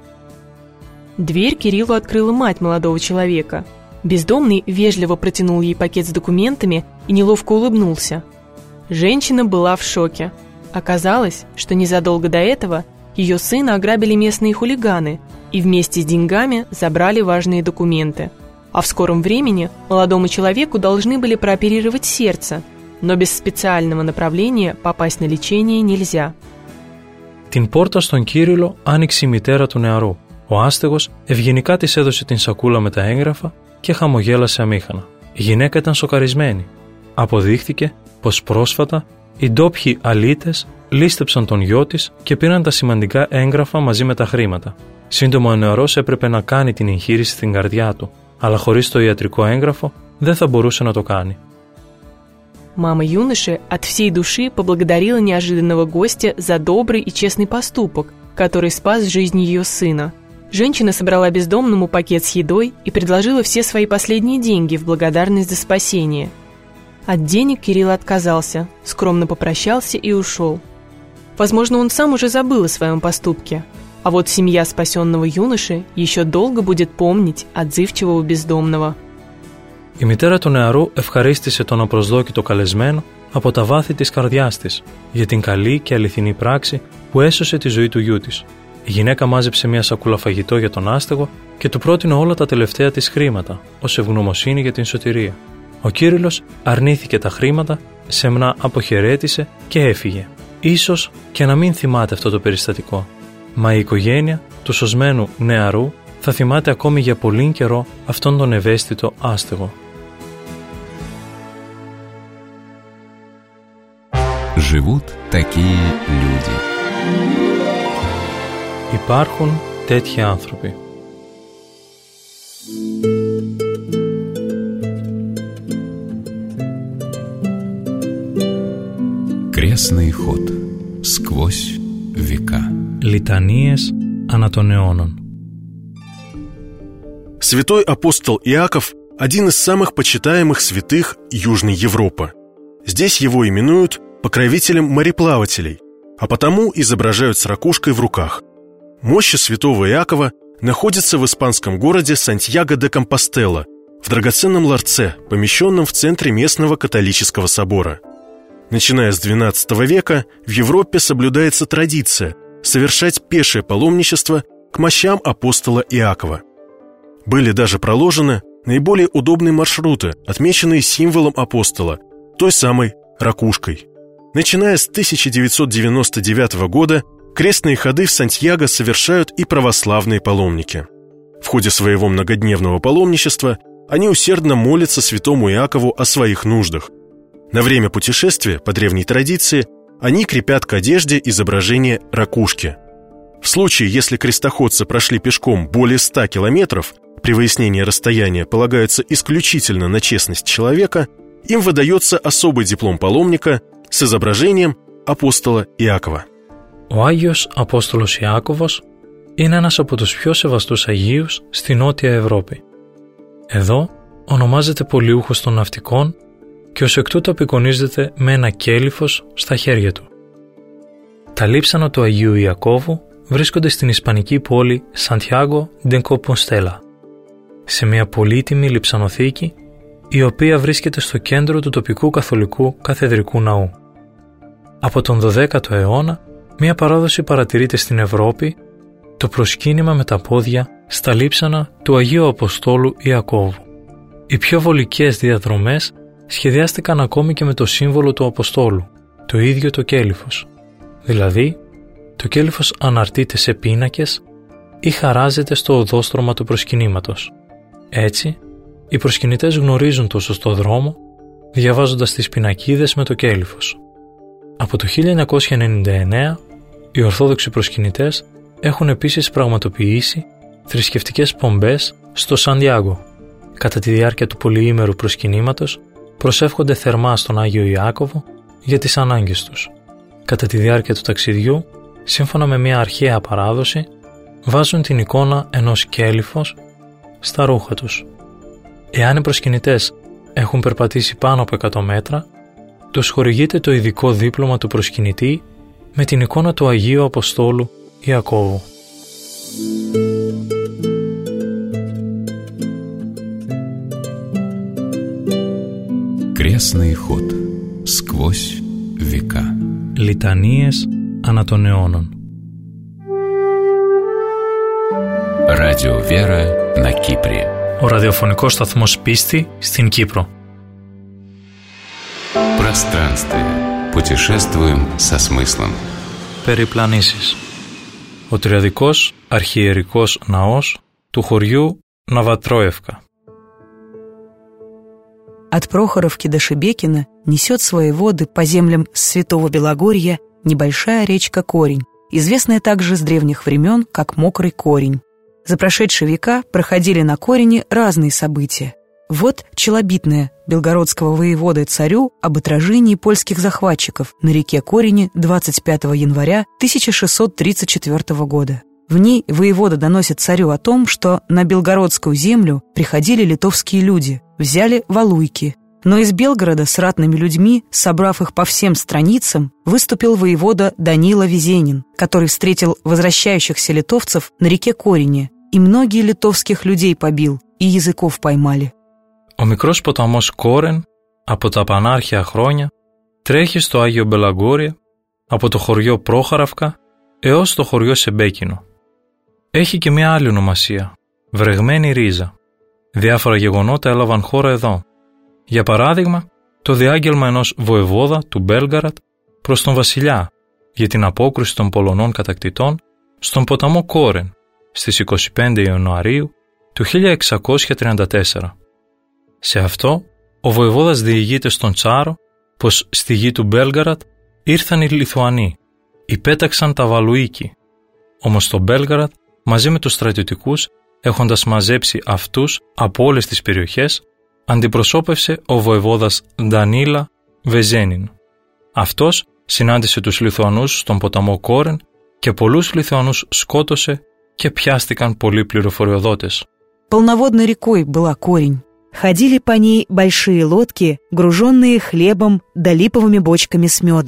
Дверь Кириллу открыла мать молодого человека. Бездомный вежливо протянул ей пакет с документами и неловко улыбнулся. Женщина была в шоке. Оказалось, что незадолго до этого ее сына ограбили местные хулиганы и вместе с деньгами забрали важные документы. А в скором времени молодому человеку должны были прооперировать сердце, но без специального направления попасть на лечение нельзя. Την πόρτα στον Κύριλλο άνοιξε η μητέρα του νεαρού. Ο άστεγος ευγενικά της έδωσε την σακούλα με τα έγγραφα και χαμογέλασε αμήχανα. Η γυναίκα ήταν σοκαρισμένη. Αποδείχθηκε πως πρόσφατα οι ντόπιοι αλήτες λίστεψαν τον γιο της και πήραν τα σημαντικά έγγραφα μαζί με τα χρήματα. Σύντομα ο νεαρός έπρεπε να κάνει την εγχείρηση στην καρδιά του, αλλά χωρίς το ιατρικό έγγραφο δεν θα μπορούσε να το κάνει. Мама юноши от всей души поблагодарила неожиданного гостя за добрый и честный поступок, который спас жизнь ее сына. Женщина собрала бездомному пакет с едой и предложила все свои последние деньги в благодарность за спасение. От денег Кирилл отказался, скромно попрощался и ушел. Возможно, он сам уже забыл о своем поступке, а вот семья спасенного юноши еще долго будет помнить отзывчивого бездомного. Η μητέρα του νεαρού ευχαρίστησε τον απροσδόκητο καλεσμένο από τα βάθη της καρδιάς της για την καλή και αληθινή πράξη που έσωσε τη ζωή του γιού της. Η γυναίκα μάζεψε μια σακούλα φαγητό για τον άστεγο και του πρότεινε όλα τα τελευταία της χρήματα ως ευγνωμοσύνη για την σωτηρία. Ο Κύριλλος αρνήθηκε τα χρήματα, σεμνά αποχαιρέτησε και έφυγε. Ίσως και να μην θυμάται αυτό το περιστατικό, μα η οικογένεια του σωσμένου νεαρού θα θυμάται ακόμη για πολύ καιρό αυτόν τον ευαίσθητο άστεγο. Живут такие люди. Υπάρχουν τέτοιοι άνθρωποι. Крестный ход сквозь века. Λιτανίες ανά των αιώνων. Святой апостол Иаков – один из самых почитаемых святых Южной Европы. Здесь его именуют покровителем мореплавателей. а потому изображают с ракушкой в руках. Мощи святого Иакова находятся в испанском городе Сантьяго-де-Компостела, в драгоценном ларце, помещенном в центре местного католического собора. Начиная с XII века в Европе соблюдается традиция совершать пешее паломничество к мощам апостола Иакова. Были даже проложены наиболее удобные маршруты, отмеченные символом апостола, той самой ракушкой. Начиная с 1999 года крестные ходы в Сантьяго совершают и православные паломники. В ходе своего многодневного паломничества они усердно молятся святому Иакову о своих нуждах. На время путешествия, по древней традиции, они крепят к одежде изображение ракушки. В случае, если крестоходцы прошли пешком более 100 километров, при выяснении расстояния полагается исключительно на честность человека, им выдается особый диплом паломника с изображением απόστολα Ιάκωβα. Ο Άγιος Απόστολος Ιάκωβος είναι ένας από τους πιο σεβαστούς Αγίους στη Νότια Ευρώπη. Εδώ ονομάζεται πολιούχος των ναυτικών και ως εκ τούτου απεικονίζεται με ένα κέλυφος στα χέρια του. Τα λείψανα του Αγίου Ιακώβου βρίσκονται στην ισπανική πόλη Santiago de Compostela, σε μια πολύτιμη λειψανοθήκη η οποία βρίσκεται στο κέντρο του τοπικού καθολικού καθεδρικού ναού. Από τον 12ο αιώνα, μια παράδοση παρατηρείται στην Ευρώπη, το προσκύνημα με τα πόδια στα λείψανα του Αγίου Αποστόλου Ιακώβου. Οι πιο βολικές διαδρομές σχεδιάστηκαν ακόμη και με το σύμβολο του Αποστόλου, το ίδιο το κέλυφος. Δηλαδή, το κέλυφος αναρτείται σε πίνακες ή χαράζεται στο οδόστρωμα του προσκυνήματος. Έτσι, οι προσκυνητές γνωρίζουν το σωστό δρόμο, διαβάζοντας τις πινακίδες με το κέλυφος. Από το 1999, οι Ορθόδοξοι προσκυνητές έχουν επίσης πραγματοποιήσει θρησκευτικές πομπές στο Σαντιάγκο. Κατά τη διάρκεια του πολυήμερου προσκυνήματος, προσεύχονται θερμά στον Άγιο Ιάκωβο για τις ανάγκες τους. Κατά τη διάρκεια του ταξιδιού, σύμφωνα με μια αρχαία παράδοση, βάζουν την εικόνα ενός κέλυφος στα ρούχα τους. Εάν οι προσκυνητές έχουν περπατήσει πάνω από 100 μέτρα, τους χορηγείται το ειδικό δίπλωμα του προσκυνητή με την εικόνα του Αγίου Αποστόλου Ιακώβου. Крестный ход сквозь века. Λιτανίες ανά των αιώνων. Радио Вера на Кипре. Ο ραδιοφωνικός σταθμός Πίστη στην Κύπρο. Пространствие. Путешествуем со смыслом. Περιπλανήσεις. Ο τριαδικός αρχιερικός ναός του χωριού Новотроевка. От Прохоровки до Шебекина несет свои воды по землям Святого Белогорья небольшая речка Корень, известная также с древних времен как Мокрый Корень. За прошедшие века проходили на Корине разные события. Вот челобитное белгородского воеводы царю об отражении польских захватчиков на реке Корине 25 января 1634 года. В ней воевода доносит царю о том, что на белгородскую землю приходили литовские люди, взяли Валуйки. Но из Белгорода с ратными людьми, собрав их по всем страницам, выступил воевода Данила Везенин, который встретил возвращающихся литовцев на реке Корине, и многие литовских людей побил, и языков поймали. Ο μικρός ποταμός Κόρεν, από τα πανάρχια χρόνια, τρέχει στο Άγιο Μπελαγκόρια, από το χωριό Πρόχαραφκα έως το χωριό Σεμπέκινο. Έχει και μια άλλη ονομασία, βρεγμένη ρίζα. Διάφορα γεγονότα έλαβαν χώρα εδώ. Για παράδειγμα, το διάγγελμα ενός βοεβόδα του Μπέλγκαρατ προς τον βασιλιά για την απόκρουση των Πολωνών κατακτητών στον ποταμό Κόρεν στις 25 Ιανουαρίου του 1634. Σε αυτό, ο βοεβόδας διηγείται στον Τσάρο πως στη γη του Μπέλγκαρατ ήρθαν οι Λιθουανοί, υπέταξαν τα Βαλουίκη. Όμως το Μπέλγκαρατ, μαζί με τους στρατιωτικούς, έχοντας μαζέψει αυτούς από όλες τις περιοχές, αντιπροσώπευσε ο βοεβόδας Ντανίλα Βεζένιν. Αυτός συνάντησε τους Λιθουανούς στον ποταμό Κόρεν και πολλούς Λιθουανούς σκότωσε και πιάστηκαν πολλοί πληροφοριοδότες. Полноводной рекой была Корень. Ходили по ней большие лодки, груженные хлебом да липовыми бочками с медом.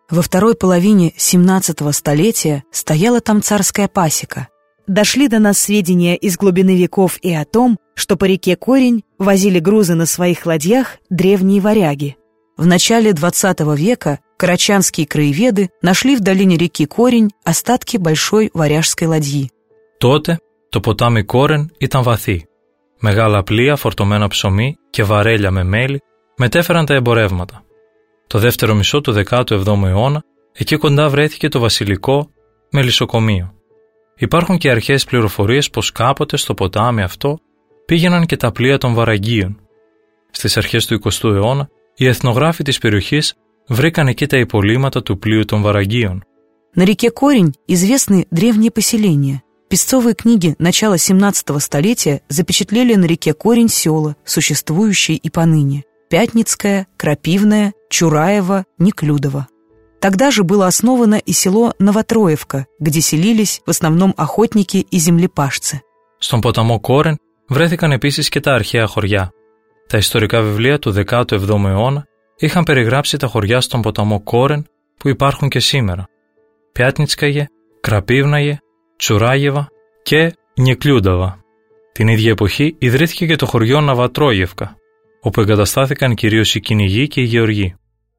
Во второй половине 17-го столетия стояла там царская пасека. Дошли до нас сведения из глубины веков и о том, что по реке Корень возили грузы на своих ладьях древние варяги. В начале XX века карачанские краеведы нашли в долине реки Корень остатки большой варяжской ладьи. Τότε το ποτάμι Κόρεν ήταν βαθύ. Μεγάλα πλοία φορτωμένα ψωμί και βαρέλια με μέλι μετέφεραν τα εμπορεύματα. Το δεύτερο μισό του 17ου αιώνα εκεί κοντά βρέθηκε το βασιλικό μελισσοκομείο. Υπάρχουν και αρχαίες πληροφορίες πως κάποτε στο ποτάμι αυτό πήγαιναν και τα πλοία των Βαραγγίων. Στις αρχές του 20ου αιώνα οι εθνογράφοι της περιοχής βρήκαν εκεί τα υπολείμματα του πλοίου των Βαραγγίων. На реке Корень известны древние поселения. Песцовые книги начала 17-го столетия запечатлели на реке Корень села, существующие и поныне: Пятницкое, Крапивное, Чураево, Неклюдово. Тогда же было основано и село Новотроевка, где селились в основном охотники и землепашцы. Στον ποταμό Κόρεν βρέθηκαν επίσης και τα αρχαία χωριά. Τα ιστορικά βιβλία του 17ου αιώνα είχαν περιγράψει τα χωριά στον ποταμό Κόρεν που υπάρχουν και σήμερα: Πιάτνιτσκαγε, Κραπίβναγε, Τσουράγεβα και Νιεκλιούνταβα. Την ίδια εποχή ιδρύθηκε και το χωριό Ναβατρόγευκα, όπου εγκαταστάθηκαν κυρίως οι κυνηγοί και οι γεωργοί.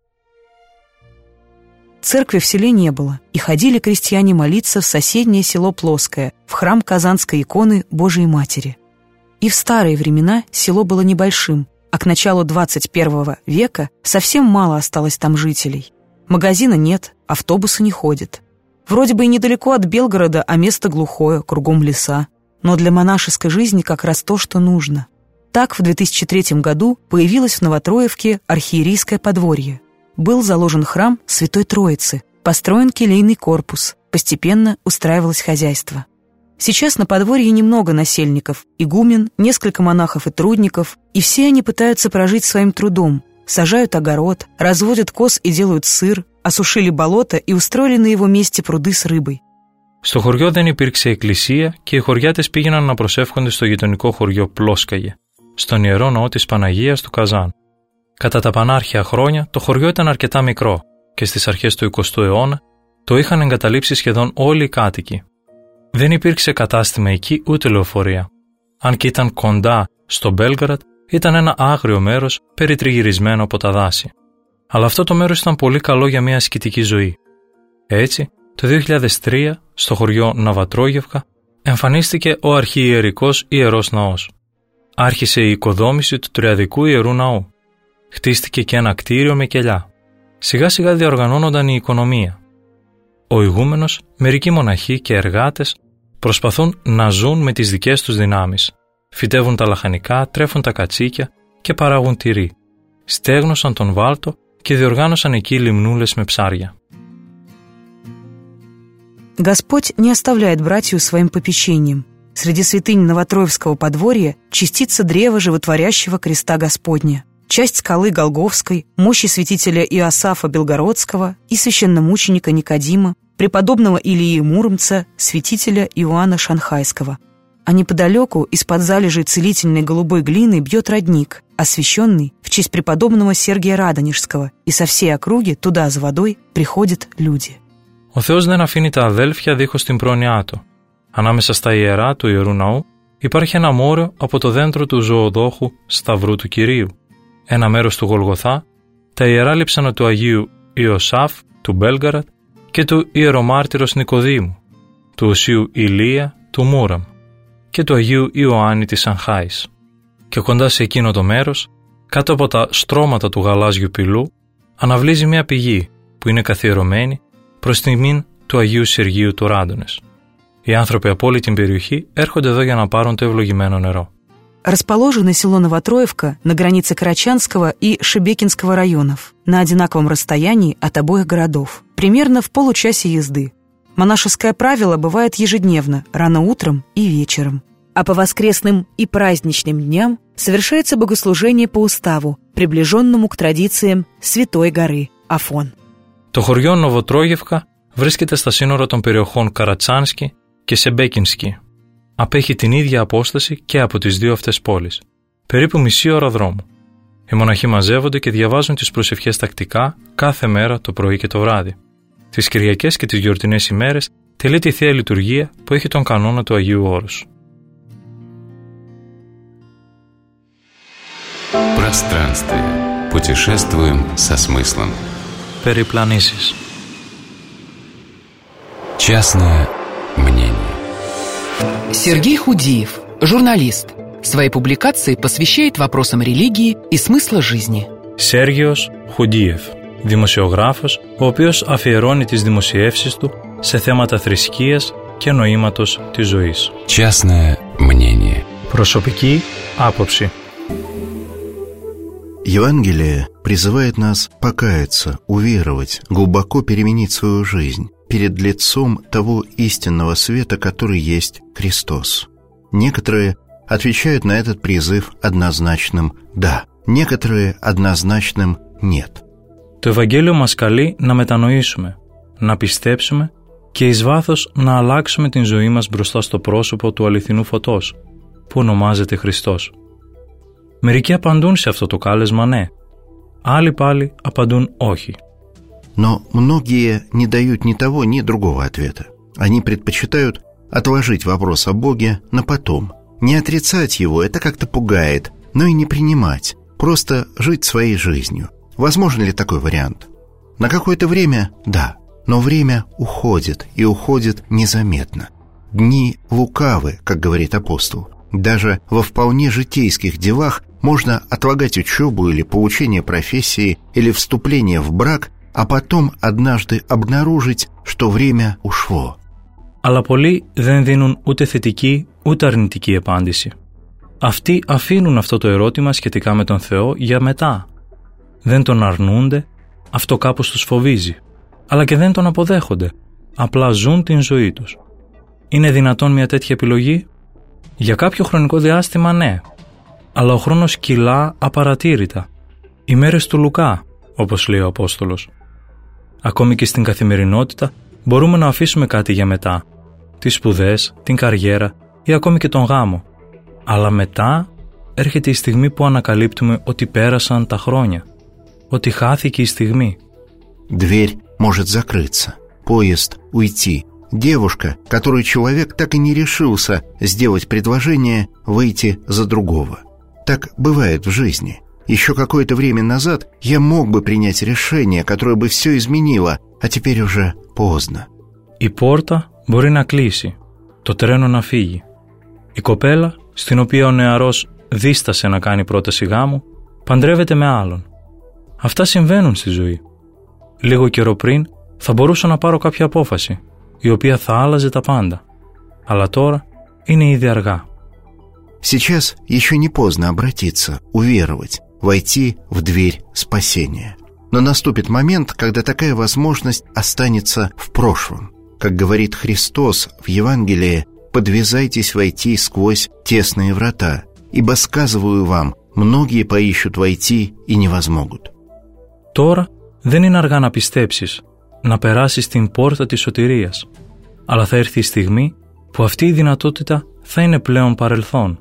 Церкви в селе не было, и ходили крестьяне молиться в соседнее село Плоское, в храм Казанской иконы Божией Матери. И в старые времена село было небольшим, а к началу 21 века совсем мало осталось там жителей. Магазина нет, автобусы не ходят. Вроде бы и недалеко от Белгорода, а место глухое, кругом леса. Но для монашеской жизни как раз то, что нужно. Так в 2003 году появилось в Новотроевке архиерейское подворье. Был заложен храм Святой Троицы, построен келейный корпус, постепенно устраивалось хозяйство. Сейчас на подворье немного насельников, игумен, несколько монахов и трудников, и все они пытаются прожить своим трудом, сажают огород, разводят коз и делают сыр, осушили болото и устроили на его месте пруды с рыбой. Στο χωριό δεν υπήρξε εκκλησία και οι χωριάτες πήγαιναν να προσεύχονται στο γειτονικό χωριό Πλόσκαγε, στον ιερό ναό της Παναγίας του Καζάν. Κατά τα πανάρχια χρόνια το χωριό ήταν αρκετά μικρό και στις αρχές του 20ου αιώνα το είχαν εγκαταλείψει σχεδόν όλοι οι κάτοικοι. Δεν υπήρξε κατάστημα εκεί ούτε λεωφορεία. Αν και ήταν κοντά στο Μπέλγκαραντ, ήταν ένα άγριο μέρος περιτριγυρισμένο από τα δάση. Αλλά αυτό το μέρος ήταν πολύ καλό για μια ασκητική ζωή. Έτσι, το 2003, στο χωριό Ναβατρόγευκα, εμφανίστηκε ο αρχιιερικός ιερός ναός. Άρχισε η οικοδόμηση του τριαδικού ιερού ναού. Χτίστηκε και ένα κτίριο με κελιά. Σιγά σιγά διοργανώνονταν η οικονομία. Ο ηγούμενος, μερικοί μοναχοί και εργάτες προσπαθούν να ζουν με τις δικές τους δυνάμεις. Φυτεύουν τα λαχανικά, τρέφουν τα κατσίκια και παράγουν τυρί. Στέγνωσαν τον βάλτο και διοργάνωσαν εκεί λιμνούλες με ψάρια. Господь не оставляет братью своим попечением. Среди святынь Новотроевского подворья частица древа животворящего креста Господня, часть скалы Голгофской, мощи святителя Иосафа Белгородского и священномученика Никодима, преподобного Илии Муромца, святителя Иоанна Шанхайского. А неподалеку из-под залежей целительной голубой глины бьет родник, освященный в честь преподобного Сергия Радонежского, и со всей округи туда за водой приходят люди. Ο Θεός δεν αφήνει τα αδέλφια δίχως την πρόνοιά του. Ανάμεσα στα ιερά του Ιερού Ναού υπάρχει ένα μόριο από το δέντρο του ζωοδόχου Σταυρού του Κυρίου. Ένα μέρος του Γολγοθά, τα ιερά λείψανα του Αγίου Ιωσάφ του Μπέλγκαραντ και του Ιερομάρτυρος Νικοδήμου, του Οσίου Ηλία του Μούραμ και του Αγίου Ιωάννη της Σανχάης. Και κοντά σε εκείνο το μέρος, κάτω από τα στρώματα του γαλάζιου πυλού, αναβλύζει μια πηγή που είναι καθιερωμένη προς τιμήν του Αγίου Σεργίου του Ράντονες. Οι άνθρωποι από όλη την περιοχή έρχονται εδώ για να πάρουν το ευλογημένο νερό. Расположено село Новотроевка на границе Карачанского и Шебекинского районов, на одинаковом расстоянии от обоих городов, примерно в получасе езды. Монашеское правило бывает ежедневно, рано утром и вечером. А по воскресным и праздничным дням совершается богослужение по уставу, приближенному к традициям Святой горы Афон. Το χωριό Νοβοτρόγευκα βρίσκεται στα σύνορα των περιοχών Καρατσάνσκι και Σεμπέκινσκι. Απέχει την ίδια απόσταση και από τις δύο αυτές πόλεις, περίπου μισή ώρα δρόμου. Οι μοναχοί μαζεύονται και διαβάζουν τις προσευχές τακτικά κάθε μέρα το πρωί και το βράδυ. Τις Κυριακές και τις γιορτινές ημέρες τελείται η Θεία Λειτουργία που έχει τον κανόνα του Αγίου Όρους. Пространствие. Путешествуем со смыслом. Περιπλανήσεις. Частное мнение. Сергей Худиев, журналист. Свои публикации посвящает вопросам религии и смысла жизни. Σέργιος Χουντίεφ, δημοσιογράφος, ο οποίος αφιερώνει τις δημοσιεύσεις του σε θέματα θρησκείας και νοήματος της ζωής. Частное мнение. Προσωπική άποψη. Евангелие призывает нас покаяться, уверовать, глубоко переменить свою жизнь перед лицом того истинного света, который есть Христос. Некоторые отвечают на этот призыв однозначным «да», некоторые однозначным «нет». Το Ευαγγέλιο μας καλεί να μετανοήσουμε, να πιστέψουμε και εις βάθος να αλλάξουμε την ζωή μας μπροστά στο πρόσωπο του αληθινού φωτός, που ονομάζεται Χριστός. Μερικοί απαντούν σε αυτό το κάλεσμα ναι, άλλοι πάλι απαντούν όχι. Но многие не дают ни того, ни другого ответа. Они предпочитают отложить вопрос о Боге на потом. Не отрицать его, это как-то пугает, но и не принимать, просто жить своей жизнью. Возможен ли такой вариант? На какое-то время – да, но время уходит, и уходит незаметно. Дни лукавы, как говорит апостол. Даже во вполне житейских делах можно отлагать учебу или получение профессии или вступление в брак, а потом однажды обнаружить, что время ушло. Αλλά πολλοί δεν δίνουν ούτε θετική ούτε αρνητική απάντηση. Αυτοί αφήνουν αυτό το ερώτημα σχετικά με τον Θεό για μετά. Δεν τον αρνούνται, αυτό κάπως τους φοβίζει, αλλά και δεν τον αποδέχονται, απλά ζουν την ζωή τους. Είναι δυνατόν μια τέτοια επιλογή? Για κάποιο χρονικό διάστημα ναι, αλλά ο χρόνος κυλά απαρατήρητα. Οι μέρες του Λουκά, όπως λέει ο Απόστολος. Ακόμη και στην καθημερινότητα μπορούμε να αφήσουμε κάτι για μετά, τις σπουδές, την καριέρα ή ακόμη και τον γάμο. Αλλά μετά έρχεται η στιγμή που ανακαλύπτουμε ότι πέρασαν τα χρόνια, ότι χάθηκε η στιγμή. Дверь может закрыться, поезд уйти. Девушка, которую человек так и не решился сделать предложение, выйти за другого. Так бывает в жизни. Еще какое-то время назад я мог бы принять решение, которое бы все изменило, а теперь уже поздно. Η πόρτα μπορεί να κλείσει, το τρένο να φύγει. Η κοπέλα, στην οποία ο νεαρός δίστασε να κάνει πρόταση γάμου, παντρεύεται με άλλον. Αυτά συμβαίνουν στη ζωή. Λίγο καιρό πριν θα μπορούσα να πάρω κάποια απόφαση, η οποία θα άλλαζε τα πάντα. Αλλά τώρα είναι ήδη αργά. Сейчас еще не поздно обратиться, уверовать, войти в дверь спасения. Но наступит момент, когда такая возможность останется в прошлом. Как говорит Христос в Евангелии, «Подвязайтесь войти сквозь тесные врата, ибо, сказываю вам, многие поищут войти и не возмогут». Τώρα δεν είναι αργά να πιστέψεις, να περάσεις την πόρτα της σωτηρίας, αλλά θα έρθει η στιγμή που αυτή η δυνατότητα θα είναι πλέον παρελθόν.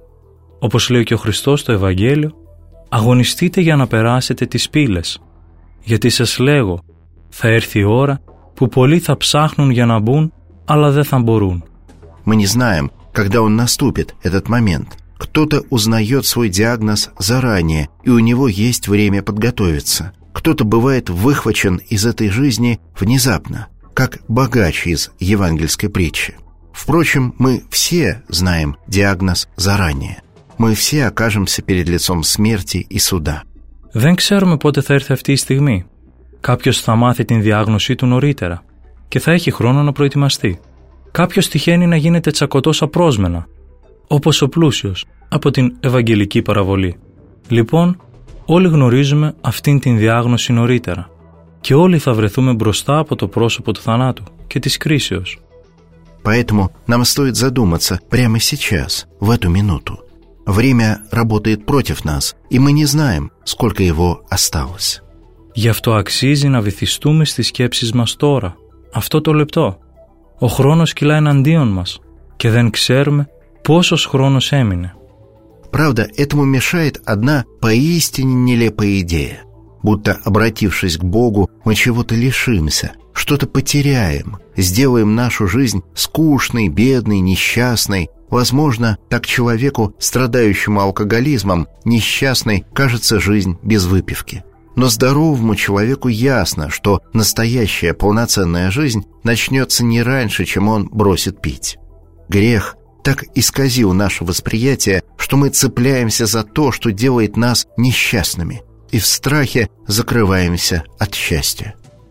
Όπως λέει και ο Χριστός στο Ευαγγέλιο, αγωνιστείτε για να περάσετε τις πύλες, γιατί σας λέγω, θα έρθει η ώρα που πολλοί θα ψάχνουν για να μπουν, αλλά δεν θα μπορούν. Мы не знаем, когда он наступит, этот момент. Кто-то узнает свой диагноз заранее, и у него есть время подготовиться. Кто-то бывает выхвачен из этой жизни внезапно, как богач из евангельской притчи. Впрочем, мы все знаем диагноз заранее. Мы все окажемся перед лицом смерти и суда. Δεν ξέρουμε πότε θα έρθει αυτή η στιγμή. Κάποιος θα μάθει την διάγνωσή του νωρίτερα και θα έχει χρόνο να προετοιμαστεί. Κάποιος τυχαίνει να γίνεται τσακωτός απρόσμενα, όπως ο πλούσιος από την Ευαγγελική παραβολή. Λοιπόν, όλοι γνωρίζουμε αυτήν την διάγνωση νωρίτερα και όλοι θα βρεθούμε μπροστά από το πρόσωπο του θανάτου και της κρίσεως. Поэтому нам стоит задуматься прямо сейчас, в эту минуту. Время работает против нас, и мы не знаем, сколько его осталось. Γι' αυτό αξίζει να βυθιστούμε στις σκέψεις μας τώρα, αυτό το λεπτό. Ο χρόνος κυλά εναντίον μας και δεν ξέρουμε πόσος χρόνος έμεινε. Правда, этому мешает одна поистине нелепая идея. Будто, обратившись к Богу, мы чего-то лишимся, что-то потеряем, сделаем нашу жизнь скучной, бедной, несчастной. Возможно, так человеку, страдающему алкоголизмом, несчастной кажется жизнь без выпивки. Но здоровому человеку ясно, что настоящая полноценная жизнь начнется не раньше, чем он бросит пить. Грех так исказил наше восприятие, что мы цепляемся за то, что делает нас несчастными, и в страхе закрываемся от счастья.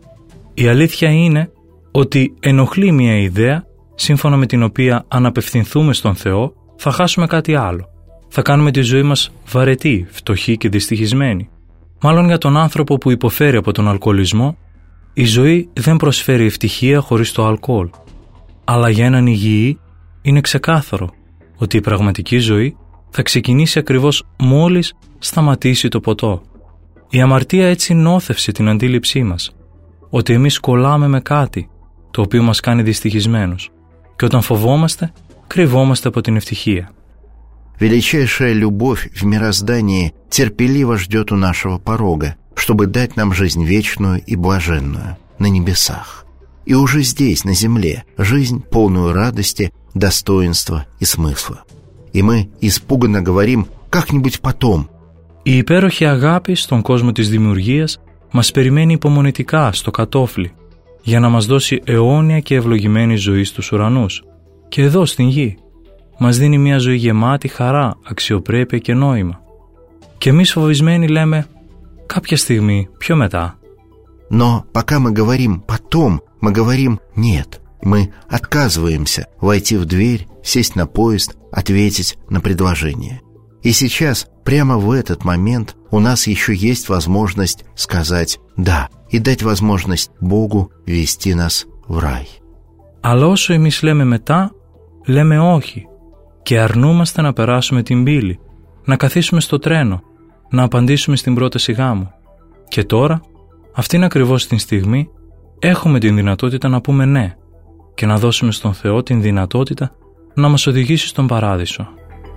Η αλήθεια είναι ότι ενοχλεί μια ιδέα σύμφωνα με την οποία αν απευθυνθούμε στον Θεό θα χάσουμε κάτι άλλο. Θα κάνουμε τη ζωή μας βαρετή, φτωχή και δυστυχισμένη. Μάλλον για τον άνθρωπο που υποφέρει από τον αλκοολισμό, η ζωή δεν προσφέρει ευτυχία χωρίς το αλκοόλ. Αλλά για έναν υγιή είναι ξεκάθαρο ότι η πραγματική ζωή θα ξεκινήσει ακριβώς μόλις σταματήσει το ποτό. Η αμαρτία έτσι νόθευσε την αντίληψή μας, ότι εμείς κολλάμε με κάτι το οποίο μας κάνει δυστυχισμένους και όταν φοβόμαστε, κρυβόμαστε από την ευτυχία. Величайшая любовь в мироздании терпеливо ждет у нашего порога, чтобы дать нам жизнь вечную и блаженную на небесах. И уже здесь, на земле, жизнь, полную радости, достоинства и смысла. И мы испуганно говорим «как-нибудь потом». Η υπέροχη αγάπη στον κόσμο της δημιουργίας μας περιμένει υπομονετικά στο κατόφλι για να μας δώσει αιώνια και ευλογημένη ζωή στους ουρανούς και εδώ στην γη. Μας δίνει μια ζωή γεμάτη χαρά, αξιοπρέπεια και νόημα. Και εμείς φοβισμένοι λέμε κάποια στιγμή πιο μετά. Но пока мы говорим «потом», мы говорим «нет». Мы отказываемся войти в дверь, сесть на поезд, ответить на предложение. И сейчас, прямо в этот момент, у нас еще есть возможность сказать «да» и дать возможность Богу вести нас в рай. Αλλά όσο εμείς λέμε μετά, λέμε όχι και αρνούμαστε να περάσουμε την πύλη, να καθίσουμε στο τρένο, να απαντήσουμε στην πρόταση γάμου. Και τώρα, αυτήν ακριβώς την στιγμή, έχουμε την δυνατότητα να πούμε ναι και να δώσουμε στον Θεό την δυνατότητα να μας οδηγήσει στον παράδεισο.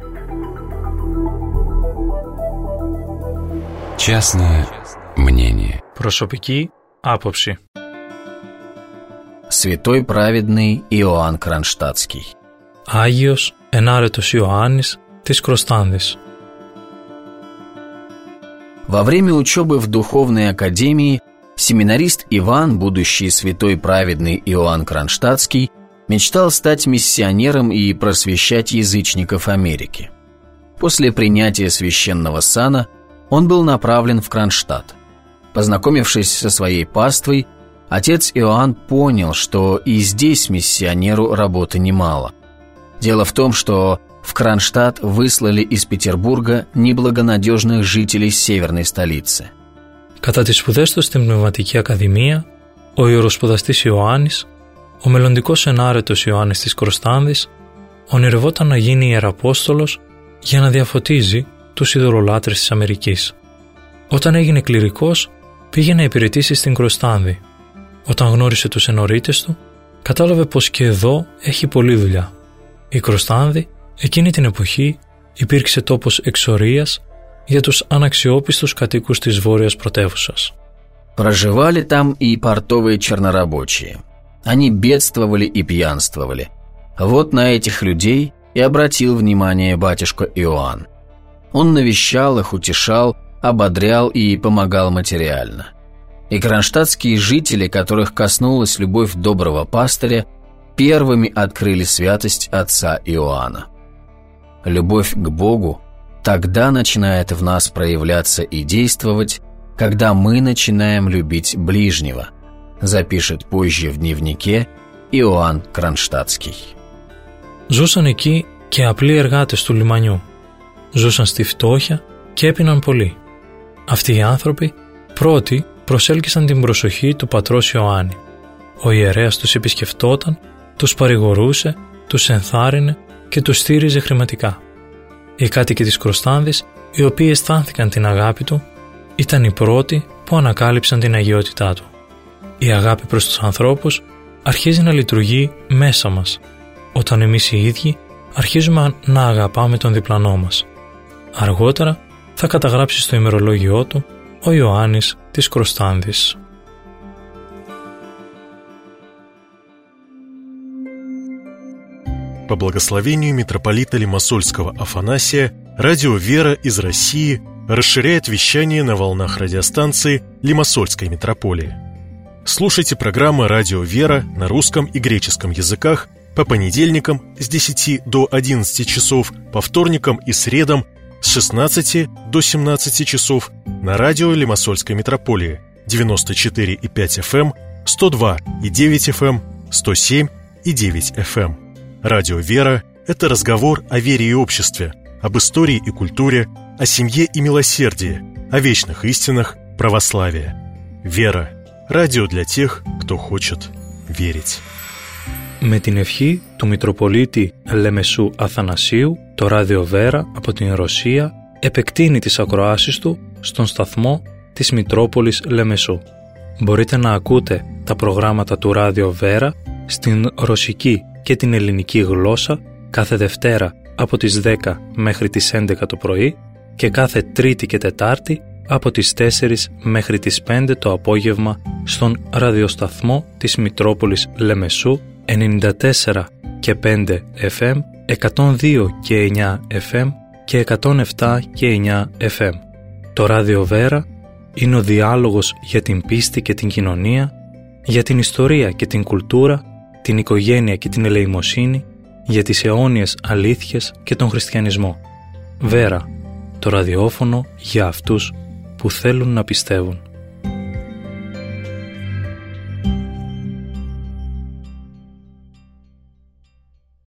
Частное мнение. Προσωπική άποψη. Святой праведный Иоанн Кронштадтский. Άγιος ενάρετος Ιωάννης της Κροστάνδης. Во время учебы в духовной академии семинарист Иван, будущий святой праведный Иоанн Кронштадтский, мечтал стать миссионером и просвещать язычников Америки. После принятия священного сана он был направлен в Кронштадт. Познакомившись со своей паствой, отец Иоанн понял, что и здесь миссионеру работы немало. Дело в том, что в Кронштадт выслали из Петербурга неблагонадежных жителей северной στолицы. Κατά τις σπουδές του στην Πνευματική Ακαδημία, ο ιεροσπουδαστής Ιωάννης, ο μελλοντικός ενάρετος Ιωάννης της Κροστάνδης, ονειρευόταν να γίνει ιεραπόστολος για να διαφωτίζει τους ειδωλολάτρες της Αμερικής. Όταν έγινε κληρικός, πήγε να υπηρετήσει στην Κροστάνδη. Όταν γνώρισε τους ενορίτες του, κατάλαβε πως και εδώ έχει πολλή δουλειά. Η Κροστάνδη, εκείνη την εποχή, υπήρξε τόπος εξορίας για τους αναξιόπιστους κατοίκους της βόρειας πρωτεύουσας. Проживали там и портовые чернорабочие. Они бедствовали и пьянствовали. Вот на этих людей и обратил внимание батюшка Иоанн. Он навещал их, утешал, ободрял и помогал материально. И кронштадтские жители, которых коснулась любовь доброго пастыря, первыми открыли святость отца Иоанна. Любовь к Богу тогда начинает в нас проявляться и действовать, когда мы начинаем любить ближнего, запишет позже в дневнике Иоанн Кронштадтский. Ζούσαν εκεί και απλοί εργάτες του λιμανιού. Ζούσαν στη φτώχεια και έπιναν πολύ. Αυτοί οι άνθρωποι πρώτοι προσέλκυσαν την προσοχή του πατρός Ιωάννη. Ο ιερέας τους επισκεφτόταν, τους παρηγορούσε, τους ενθάρρυνε και τους στήριζε χρηματικά. Οι κάτοικοι της Κροστάνδης, οι οποίοι αισθάνθηκαν την αγάπη του, ήταν οι πρώτοι που ανακάλυψαν την αγιότητά του. Η αγάπη προς τους ανθρώπους αρχίζει να λειτουργεί μέσα μας, όταν εμείς οι ίδιοι αρχίζουμε να αγαπάμε τον διπλανό μας. Αργότερα θα καταγράψει στο ημερολόγιό του ο Ιωάννης της Κροστάνδης. По благословению митрополита Лимассольского Афанасия, радио «Вера» из России расширяет вещание на волнах радиостанции Лимассольской митрополии. Слушайте программы «Радио «Вера» на русском и греческом языках по понедельникам с 10 до 11 часов, по вторникам и средам с 16 до 17 часов на радио Лимассольской митрополии 94,5 FM, 102,9 FM, 107,9 FM. Радио «Вера» — это разговор о вере и обществе, об истории и культуре, о семье и милосердии, о вечных истинах православия. «Вера» — радио для тех, кто хочет верить. Με την ευχή του Μητροπολίτη Λεμεσού Αθανασίου, το ράδιο Βέρα από την Ρωσία επεκτείνει τις ακροάσεις του στον σταθμό της Μητρόπολης Λεμεσού. Μπορείτε να ακούτε τα προγράμματα του ράδιο Βέρα στην ρωσική και την ελληνική γλώσσα κάθε Δευτέρα από τις 10 μέχρι τις 11 το πρωί και κάθε Τρίτη και Τετάρτη από τις 4 μέχρι τις 5 το απόγευμα στον ραδιοσταθμό της Μητρόπολης Λεμεσού 94 και 5 FM, 102 και 9 FM και 107 και 9 FM. Το ράδιο Βέρα είναι ο διάλογος για την πίστη και την κοινωνία, για την ιστορία και την κουλτούρα, την οικογένεια και την ελεημοσύνη, για τις αιώνιες αλήθειες και τον χριστιανισμό. Βέρα, το ραδιόφωνο για αυτούς που θέλουν να πιστεύουν.